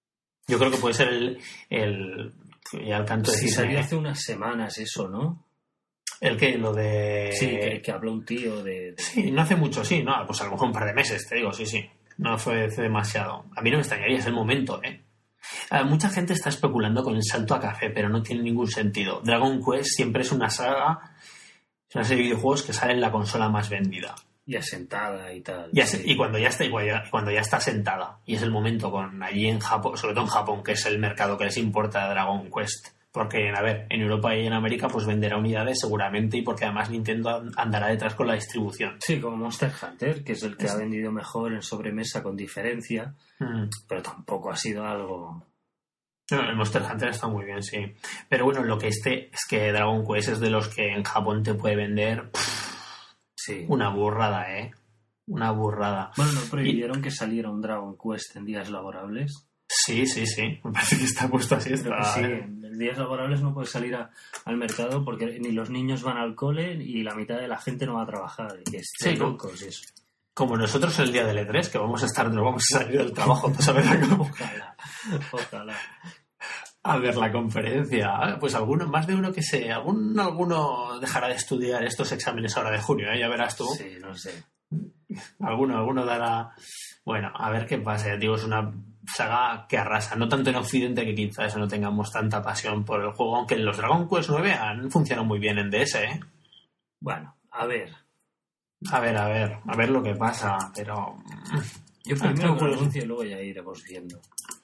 Yo creo que puede ser ya el canto de Sí, cisne, salió hace unas semanas eso, ¿no? El que, lo de... Sí, que habló un tío de... Sí, no hace mucho, sí, no, pues a lo mejor un par de meses, te digo, sí. No fue hace demasiado. A mí no me extrañaría, es el momento, ¿eh? Mucha gente está especulando con el salto a café, pero no tiene ningún sentido. Dragon Quest siempre es una saga, es una serie de videojuegos que sale en la consola más vendida. Y asentada y tal. Y cuando ya está sentada. Y es el momento allí en Japón, sobre todo en Japón, que es el mercado que les importa a Dragon Quest. Porque, a ver, en Europa y en América pues venderá unidades seguramente, y porque además Nintendo andará detrás con la distribución. Sí, como Monster Hunter, que es el que ha vendido mejor en sobremesa con diferencia, pero tampoco ha sido algo... No, el Monster Hunter está muy bien, sí. Pero bueno, lo que es que Dragon Quest es de los que en Japón te puede vender sí. Una burrada, ¿eh? Una burrada. Bueno, ¿no prohibieron que saliera un Dragon Quest en días laborables? Sí. Me parece que está puesto así. Sí, en días laborables no puedes salir al mercado porque ni los niños van al cole y la mitad de la gente no va a trabajar. Y es locos eso. Como nosotros el día del E3, que vamos a salir del trabajo para saber Ojalá. A ver la conferencia. Pues más de uno que sé. Alguno dejará de estudiar estos exámenes ahora de junio, ¿eh? Ya verás tú. Sí, no sé. Alguno dará... Bueno, a ver qué pasa. Digo, es una saga que arrasa. No tanto en Occidente, que quizás no tengamos tanta pasión por el juego, aunque los Dragon Quest 9 han funcionado muy bien en DS, ¿eh? Bueno, a ver lo que pasa, pero... Yo primero que lo anuncie y luego ya iremos viendo.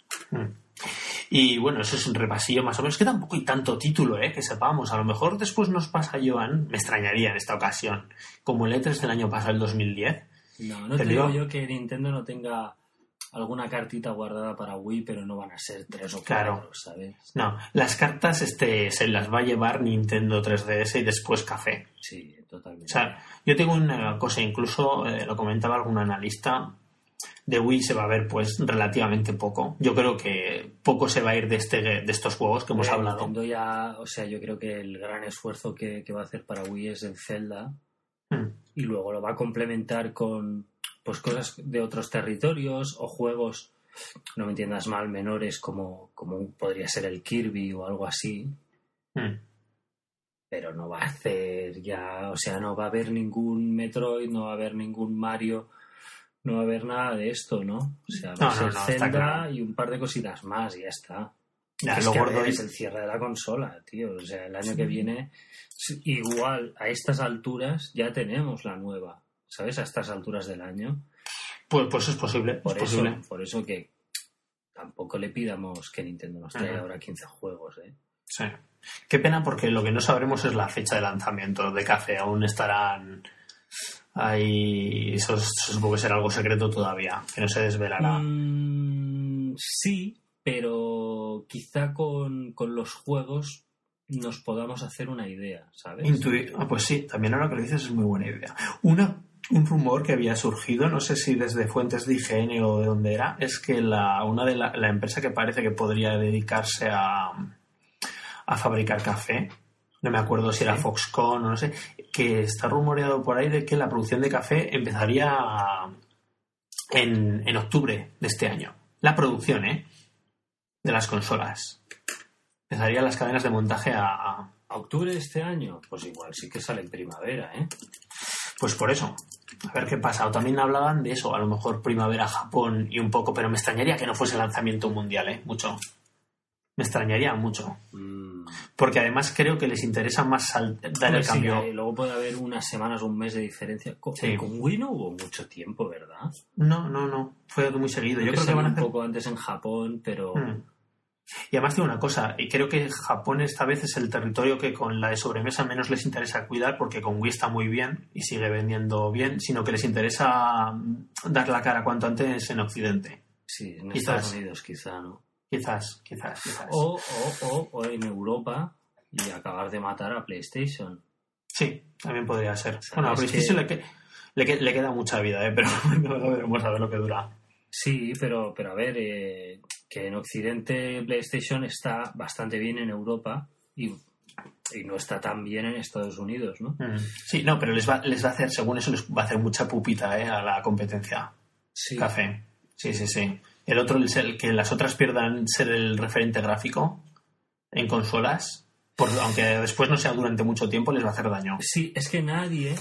Y bueno, eso es un repasillo más o menos, que tampoco hay tanto título, que sepamos. A lo mejor después nos pasa, Joan, me extrañaría en esta ocasión, como el E3 del año pasado, el 2010. No te digo yo que Nintendo no tenga alguna cartita guardada para Wii, pero no van a ser 3 o 4, ¿sabes? No, las cartas se las va a llevar Nintendo 3DS y después Café. Sí, totalmente. O sea, yo tengo una cosa, incluso lo comentaba algún analista, de Wii se va a ver pues relativamente poco. Yo creo que poco se va a ir de estos juegos que hemos hablado. Nintendo ya, o sea, yo creo que el gran esfuerzo que va a hacer para Wii es el Zelda, y luego lo va a complementar con pues cosas de otros territorios o juegos, no me entiendas mal, menores como podría ser el Kirby o algo así. Pero no va a hacer ya, o sea, no va a haber ningún Metroid, no va a haber ningún Mario, no va a haber nada de esto, ¿no? O sea, va a ser Zelda claro. Y un par de cositas más y ya está. Ya, es que es el cierre de la consola, tío. O sea, el año que viene, igual a estas alturas ya tenemos la nueva, ¿sabes? A estas alturas del año. Pues es posible. Por eso que tampoco le pidamos que Nintendo nos traiga ahora 15 juegos, ¿eh? Sí. Qué pena, porque lo que no sabremos es la fecha de lanzamiento de Café. Aún estarán ahí. Eso supongo que será algo secreto todavía, que no se desvelará. Sí, pero quizá con los juegos nos podamos hacer una idea, ¿sabes? Pues sí, también ahora que lo dices es muy buena idea. Un rumor que había surgido, no sé si desde fuentes de IGN o de dónde era, es que la empresa que parece que podría dedicarse a fabricar café, no me acuerdo si era Foxconn o no sé, que está rumoreado por ahí de que la producción de café empezaría en octubre de este año. La producción, de las consolas. Empezarían las cadenas de montaje a octubre de este año. Pues igual sí que sale en primavera, ¿eh? Pues por eso. A ver qué pasa. O también hablaban de eso, a lo mejor primavera Japón y un poco, pero me extrañaría que no fuese lanzamiento mundial, mucho. Me extrañaría mucho. Porque además creo que les interesa más dar el cambio. Sí, luego puede haber unas semanas o un mes de diferencia. Con Wii no hubo mucho tiempo, ¿verdad? No. Fue muy seguido. Yo creo que van a hacer un poco antes en Japón, pero... Y además tengo una cosa, y creo que Japón esta vez es el territorio que con la de sobremesa menos les interesa cuidar, porque con Wii está muy bien y sigue vendiendo bien, sino que les interesa dar la cara cuanto antes en Occidente. Sí, en Estados Unidos quizá, ¿no? Quizás. O en Europa y acabar de matar a PlayStation. Sí, también podría ser. Bueno, a PlayStation le queda mucha vida, pero no veremos a ver lo que dura. Sí, pero a ver, que en Occidente PlayStation está bastante bien en Europa y no está tan bien en Estados Unidos, ¿no? Sí, no, pero les va a hacer, según eso, les va a hacer mucha pupita a la competencia. Sí. Café. Sí. El otro es el que las otras pierdan ser el referente gráfico en consolas, aunque después no sea durante mucho tiempo, les va a hacer daño. Sí, es que nadie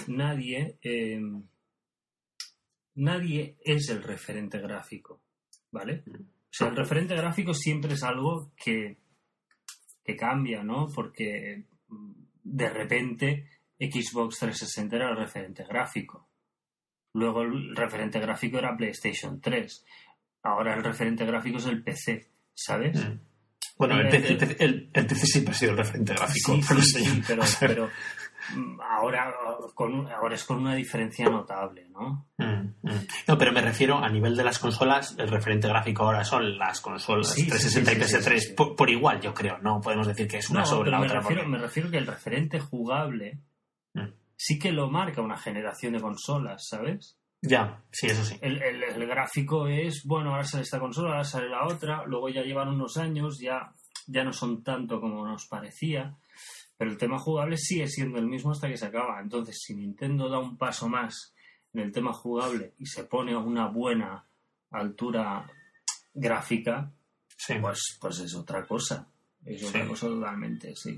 es el referente gráfico, ¿vale? O sea, el referente gráfico siempre es algo que cambia, ¿no? Porque de repente Xbox 360 era el referente gráfico. Luego el referente gráfico era PlayStation 3. Ahora el referente gráfico es el PC, ¿sabes? Bueno, el PC siempre ha sido el referente gráfico. Sí, pero ahora es con una diferencia notable, ¿no? No, pero me refiero a nivel de las consolas, el referente gráfico ahora son las consolas 360 y PS3 sí. Por igual, yo creo. No podemos decir que es una sobre la otra. Me refiero que el referente jugable sí que lo marca una generación de consolas, ¿sabes? Ya, sí, eso sí. El gráfico es, bueno, ahora sale esta consola, ahora sale la otra, luego ya llevan unos años, ya no son tanto como nos parecía, pero el tema jugable sigue siendo el mismo hasta que se acaba. Entonces, si Nintendo da un paso más en el tema jugable y se pone a una buena altura gráfica, sí. pues es otra cosa. Es otra cosa totalmente, sí.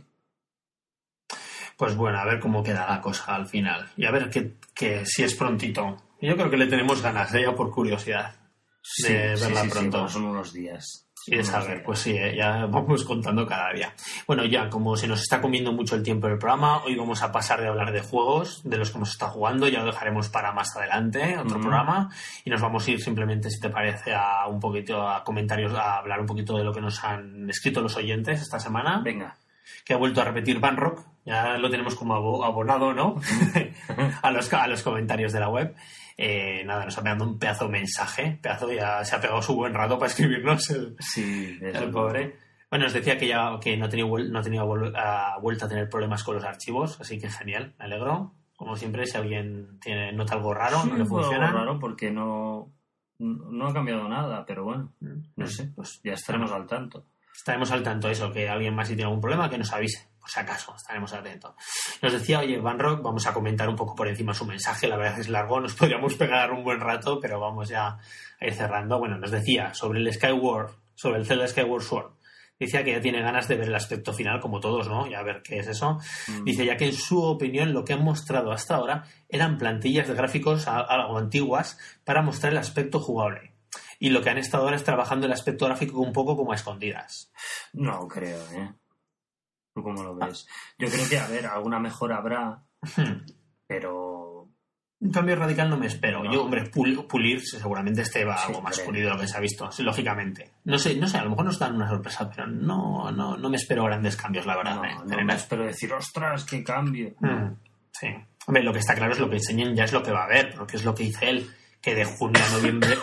Pues bueno, a ver cómo queda la cosa al final. Y a ver que si es prontito. Yo creo que le tenemos ganas, ya por curiosidad, de verla pronto. Sí, son unos días. Y de saber, pues sí, ya vamos contando cada día. Bueno, ya como se nos está comiendo mucho el tiempo del programa, hoy vamos a pasar de hablar de juegos, de los que hemos estado jugando, ya lo dejaremos para más adelante, otro programa, y nos vamos a ir simplemente, si te parece, a un poquito a comentarios, a hablar un poquito de lo que nos han escrito los oyentes esta semana. Venga. Que ha vuelto a repetir Banrock, ya lo tenemos como abonado, ¿no? a los comentarios de la web. Nada, nos ha pegado un pedazo de mensaje, ya se ha pegado su buen rato para escribirnos el pobre. Bueno, nos decía que no tenía vuelta a tener problemas con los archivos, así que genial, me alegro. Como siempre, si alguien nota algo raro, sí, no le funciona. Algo raro porque no ha cambiado nada, pero bueno, no sé, pues ya estaremos al tanto. Estaremos al tanto de eso, que alguien más si tiene algún problema que nos avise, por si acaso, estaremos atentos. Nos decía, oye, Banrock, vamos a comentar un poco por encima su mensaje, la verdad es largo, nos podríamos pegar un buen rato, pero vamos ya a ir cerrando. Bueno, nos decía sobre el Zelda Skyward Sword, decía que ya tiene ganas de ver el aspecto final, como todos, ¿no? Ya a ver qué es eso. Dice, ya que en su opinión lo que han mostrado hasta ahora eran plantillas de gráficos algo antiguas para mostrar el aspecto jugable. Y lo que han estado ahora es trabajando el aspecto gráfico un poco como a escondidas. No creo, ¿eh? ¿Tú cómo lo ves? Yo creo que, a ver, alguna mejora habrá, pero... Un cambio radical no me espero. No. Yo, hombre, pulir seguramente va algo más pulido de lo que se ha visto, sí, lógicamente. No sé, a lo mejor nos dan una sorpresa, pero no me espero grandes cambios, la verdad. No me espero decir, ¡ostras, qué cambio! Sí. Hombre, lo que está claro es lo que enseñen, ya es lo que va a haber, porque es lo que dice él, que de junio a noviembre...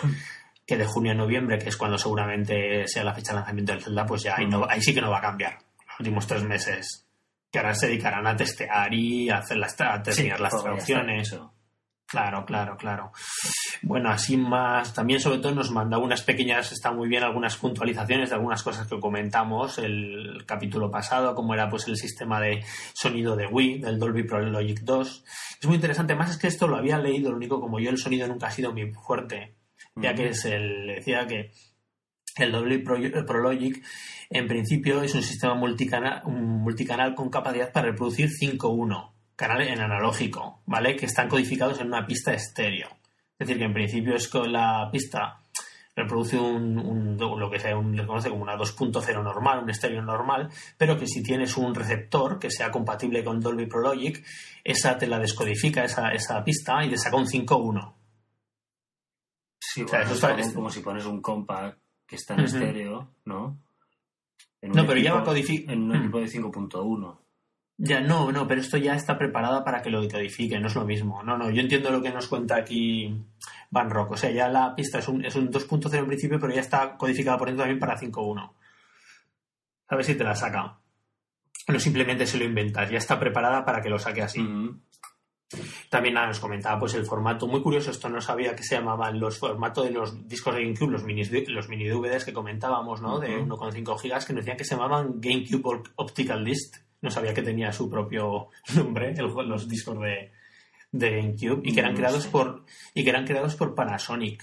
que es cuando seguramente sea la fecha de lanzamiento del Zelda, pues ya ahí sí que no va a cambiar. Los últimos 3 meses, que ahora se dedicarán a testear y a terminar las traducciones. Claro. Bueno, así más, también sobre todo nos manda está muy bien algunas puntualizaciones de algunas cosas que comentamos el capítulo pasado, como era pues el sistema de sonido de Wii, del Dolby Pro Logic 2. Es muy interesante, más es que esto lo había leído, lo único, como yo el sonido nunca ha sido muy fuerte, ya que decía que el Dolby Pro Logic en principio es un sistema multicanal con capacidad para reproducir 5.1 canales en analógico, ¿vale? Que están codificados en una pista estéreo. Es decir, que en principio es que la pista reproduce lo que se conoce como una 2.0 normal, un estéreo normal, pero que si tienes un receptor que sea compatible con Dolby Pro Logic, esa te la descodifica, esa pista, y te saca un 5.1. Sí, bueno, o sea, eso es como si pones un compact que está en estéreo, ¿no? Pero ya va codificado. En un equipo de 5.1. Ya, no, pero esto ya está preparada para que lo codifique, no es lo mismo. No, yo entiendo lo que nos cuenta aquí Banrock. O sea, ya la pista es un 2.0 en principio, pero ya está codificada por dentro también para 5.1. A ver si te la saca. No simplemente se lo inventas, ya está preparada para que lo saque así. También nos comentaba pues el formato, muy curioso, esto no sabía que se llamaban los formatos de los discos de GameCube, los mini DVDs que comentábamos, ¿no? De 1,5 gigas, que nos decían que se llamaban GameCube Optical Disc. No sabía que tenía su propio nombre, los discos de GameCube, y que eran creados por Panasonic,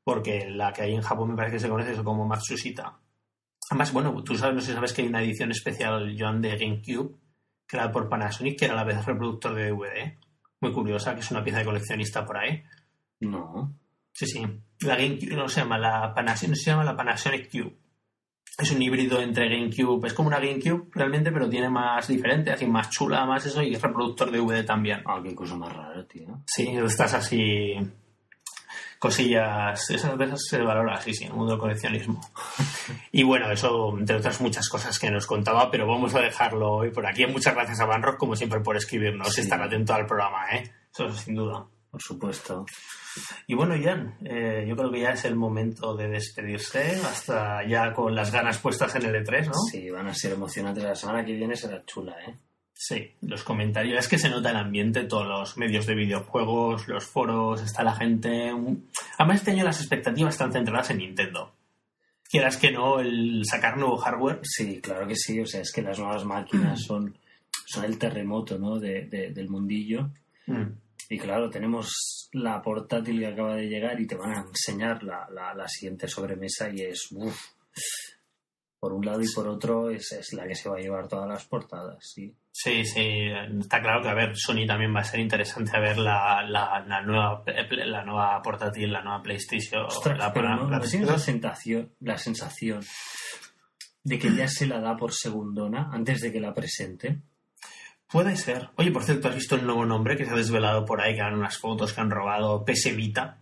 porque la que hay en Japón me parece que se conoce eso como Matsushita. Además, bueno, tú sabes, no sé si sabes que hay una edición especial, Joan, de GameCube, creada por Panasonic, que era a la vez reproductor de DVD. Muy curiosa, que es una pieza de coleccionista por ahí. No. Sí. La GameCube no se llama la Panasonic, se llama la Panasonic Cube. Es un híbrido entre GameCube, es como una GameCube realmente, pero tiene más diferente, así más chula, más eso, y es reproductor de DVD también. Ah, qué cosa más rara, tío. Sí, estás así... cosillas, esas veces se valora, sí, en el mundo del coleccionismo. Y bueno, eso, entre otras muchas cosas que nos contaba, pero vamos a dejarlo hoy por aquí. Muchas gracias a Vanrock, como siempre, por escribirnos y estar atento al programa, eso sin duda. Por supuesto. Y bueno, Jan, yo creo que ya es el momento de despedirse, hasta ya con las ganas puestas en el E3, ¿no? Sí, van a ser emocionantes. La semana que viene será chula, Sí, los comentarios. Es que se nota el ambiente, todos los medios de videojuegos, los foros, está la gente... Además, este año las expectativas están centradas en Nintendo. Quieras que no, el sacar nuevo hardware. Sí, claro que sí. O sea, es que las nuevas máquinas son el terremoto, ¿no? del mundillo. Y claro, tenemos la portátil que acaba de llegar y te van a enseñar la siguiente sobremesa y es... Por un lado y por otro es la que se va a llevar todas las portadas, sí. Sí, está claro que a ver, Sony también va a ser interesante a ver la nueva portátil, la nueva PlayStation. Ostras, ¿no tienes la sensación de que ya se la da por segundona antes de que la presente? Puede ser. Oye, por cierto, ¿has visto el nuevo nombre que se ha desvelado por ahí, que eran unas fotos que han robado? PS Vita.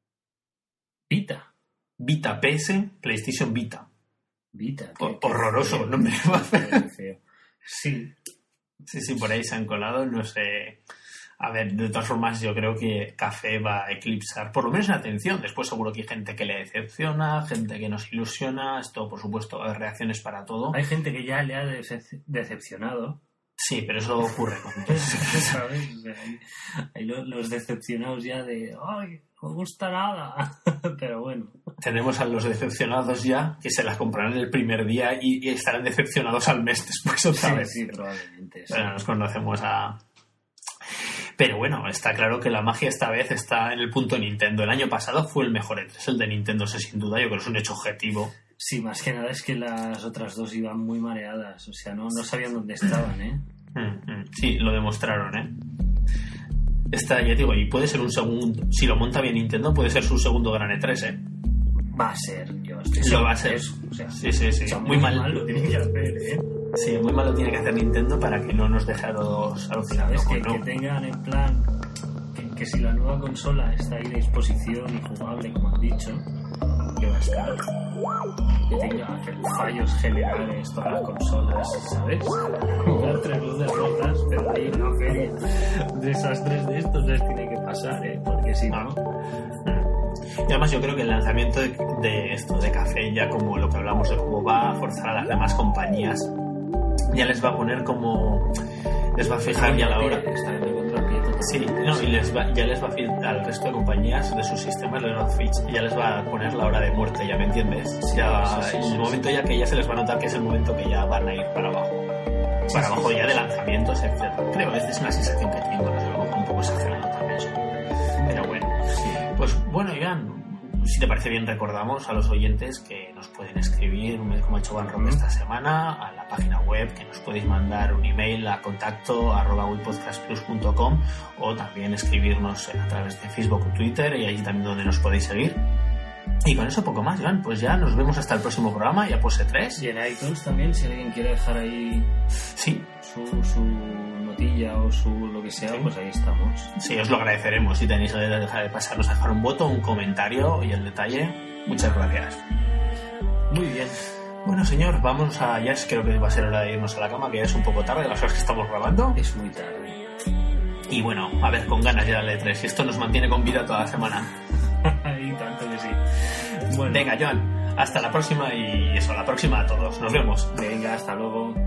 Vita, PS, PlayStation Vita. Vita. Horroroso, feo, nombre. Feo. Sí, por ahí se han colado, no sé. A ver, de todas formas, yo creo que Café va a eclipsar, por lo menos en atención. Después seguro que hay gente que le decepciona, gente que nos ilusiona. Esto, por supuesto, hay reacciones para todo. Hay gente que ya le ha decepcionado. Sí, pero eso ocurre con ¿sabes? Hay los decepcionados ya de... ¡Ay, no me gusta nada! Pero bueno. Tenemos a los decepcionados ya, que se las comprarán el primer día y estarán decepcionados al mes después otra vez. Sí, probablemente. Sí. Bueno, nos conocemos a... Pero bueno, está claro que la magia esta vez está en el punto Nintendo. El año pasado fue el mejor E3, el de Nintendo, eso sin duda. Yo creo que es un hecho objetivo. Sí, más que nada es que las otras dos iban muy mareadas. O sea, no sabían dónde estaban, Sí, lo demostraron, Esta, ya digo, y puede ser un segundo... Si lo monta bien Nintendo, puede ser su segundo gran E3, Va a ser, yo estoy lo va a ser. O sea, sí. Muy mal lo tiene que hacer, Sí, muy mal lo tiene que hacer Nintendo para que no nos deje a todos alucinados. Que tengan en plan... Que si la nueva consola está ahí de disposición y jugable, como han dicho, que va a estar... Que tenga fallos generales todas las consolas, ¿sabes? Comprar 3 luces rotas, pero hay una feria desastres de estos les tiene que pasar, porque si no... Y además yo creo que el lanzamiento de esto de Café, ya como lo que hablamos de cómo va a forzar a las demás compañías, ya les va a poner como... Les va a fijar ya la hora. Sí, no, y ya les va a fijar al resto de compañías de sus sistemas, ya les va a poner la hora de muerte, ¿ya me entiendes? Sí, el momento ya que ya se les va a notar que es el momento que ya van a ir para abajo. Para abajo ya de lanzamientos, etc. Creo que esta es una sensación que tengo, desde luego un poco exagerado también eso. Pero bueno. Pues bueno, Iván, si te parece bien, recordamos a los oyentes que nos pueden escribir, como ha hecho Vanrock esta semana, a la página web, que nos podéis mandar un email a contacto@wipodcastplus.com o también escribirnos a través de Facebook o Twitter, y ahí también donde nos podéis seguir. Y con eso poco más, Iván, pues ya nos vemos hasta el próximo programa, ya pues E3. Y en iTunes también, si alguien quiere dejar ahí su notilla o su lo que sea, pues ahí estamos. Sí, os lo agradeceremos si tenéis que dejar de pasarnos a dejar un voto, un comentario y el detalle. Muchas gracias. Muy bien. Bueno, señor, vamos a... Ya creo que va a ser hora de irnos a la cama, que ya es un poco tarde, las horas que estamos grabando. Es muy tarde. Y bueno, a ver, con ganas ya de E3, y esto nos mantiene con vida toda la semana. Y tanto que sí. Bueno. Venga, Joan, hasta la próxima, y eso, la próxima a todos. Nos vemos. Venga, hasta luego.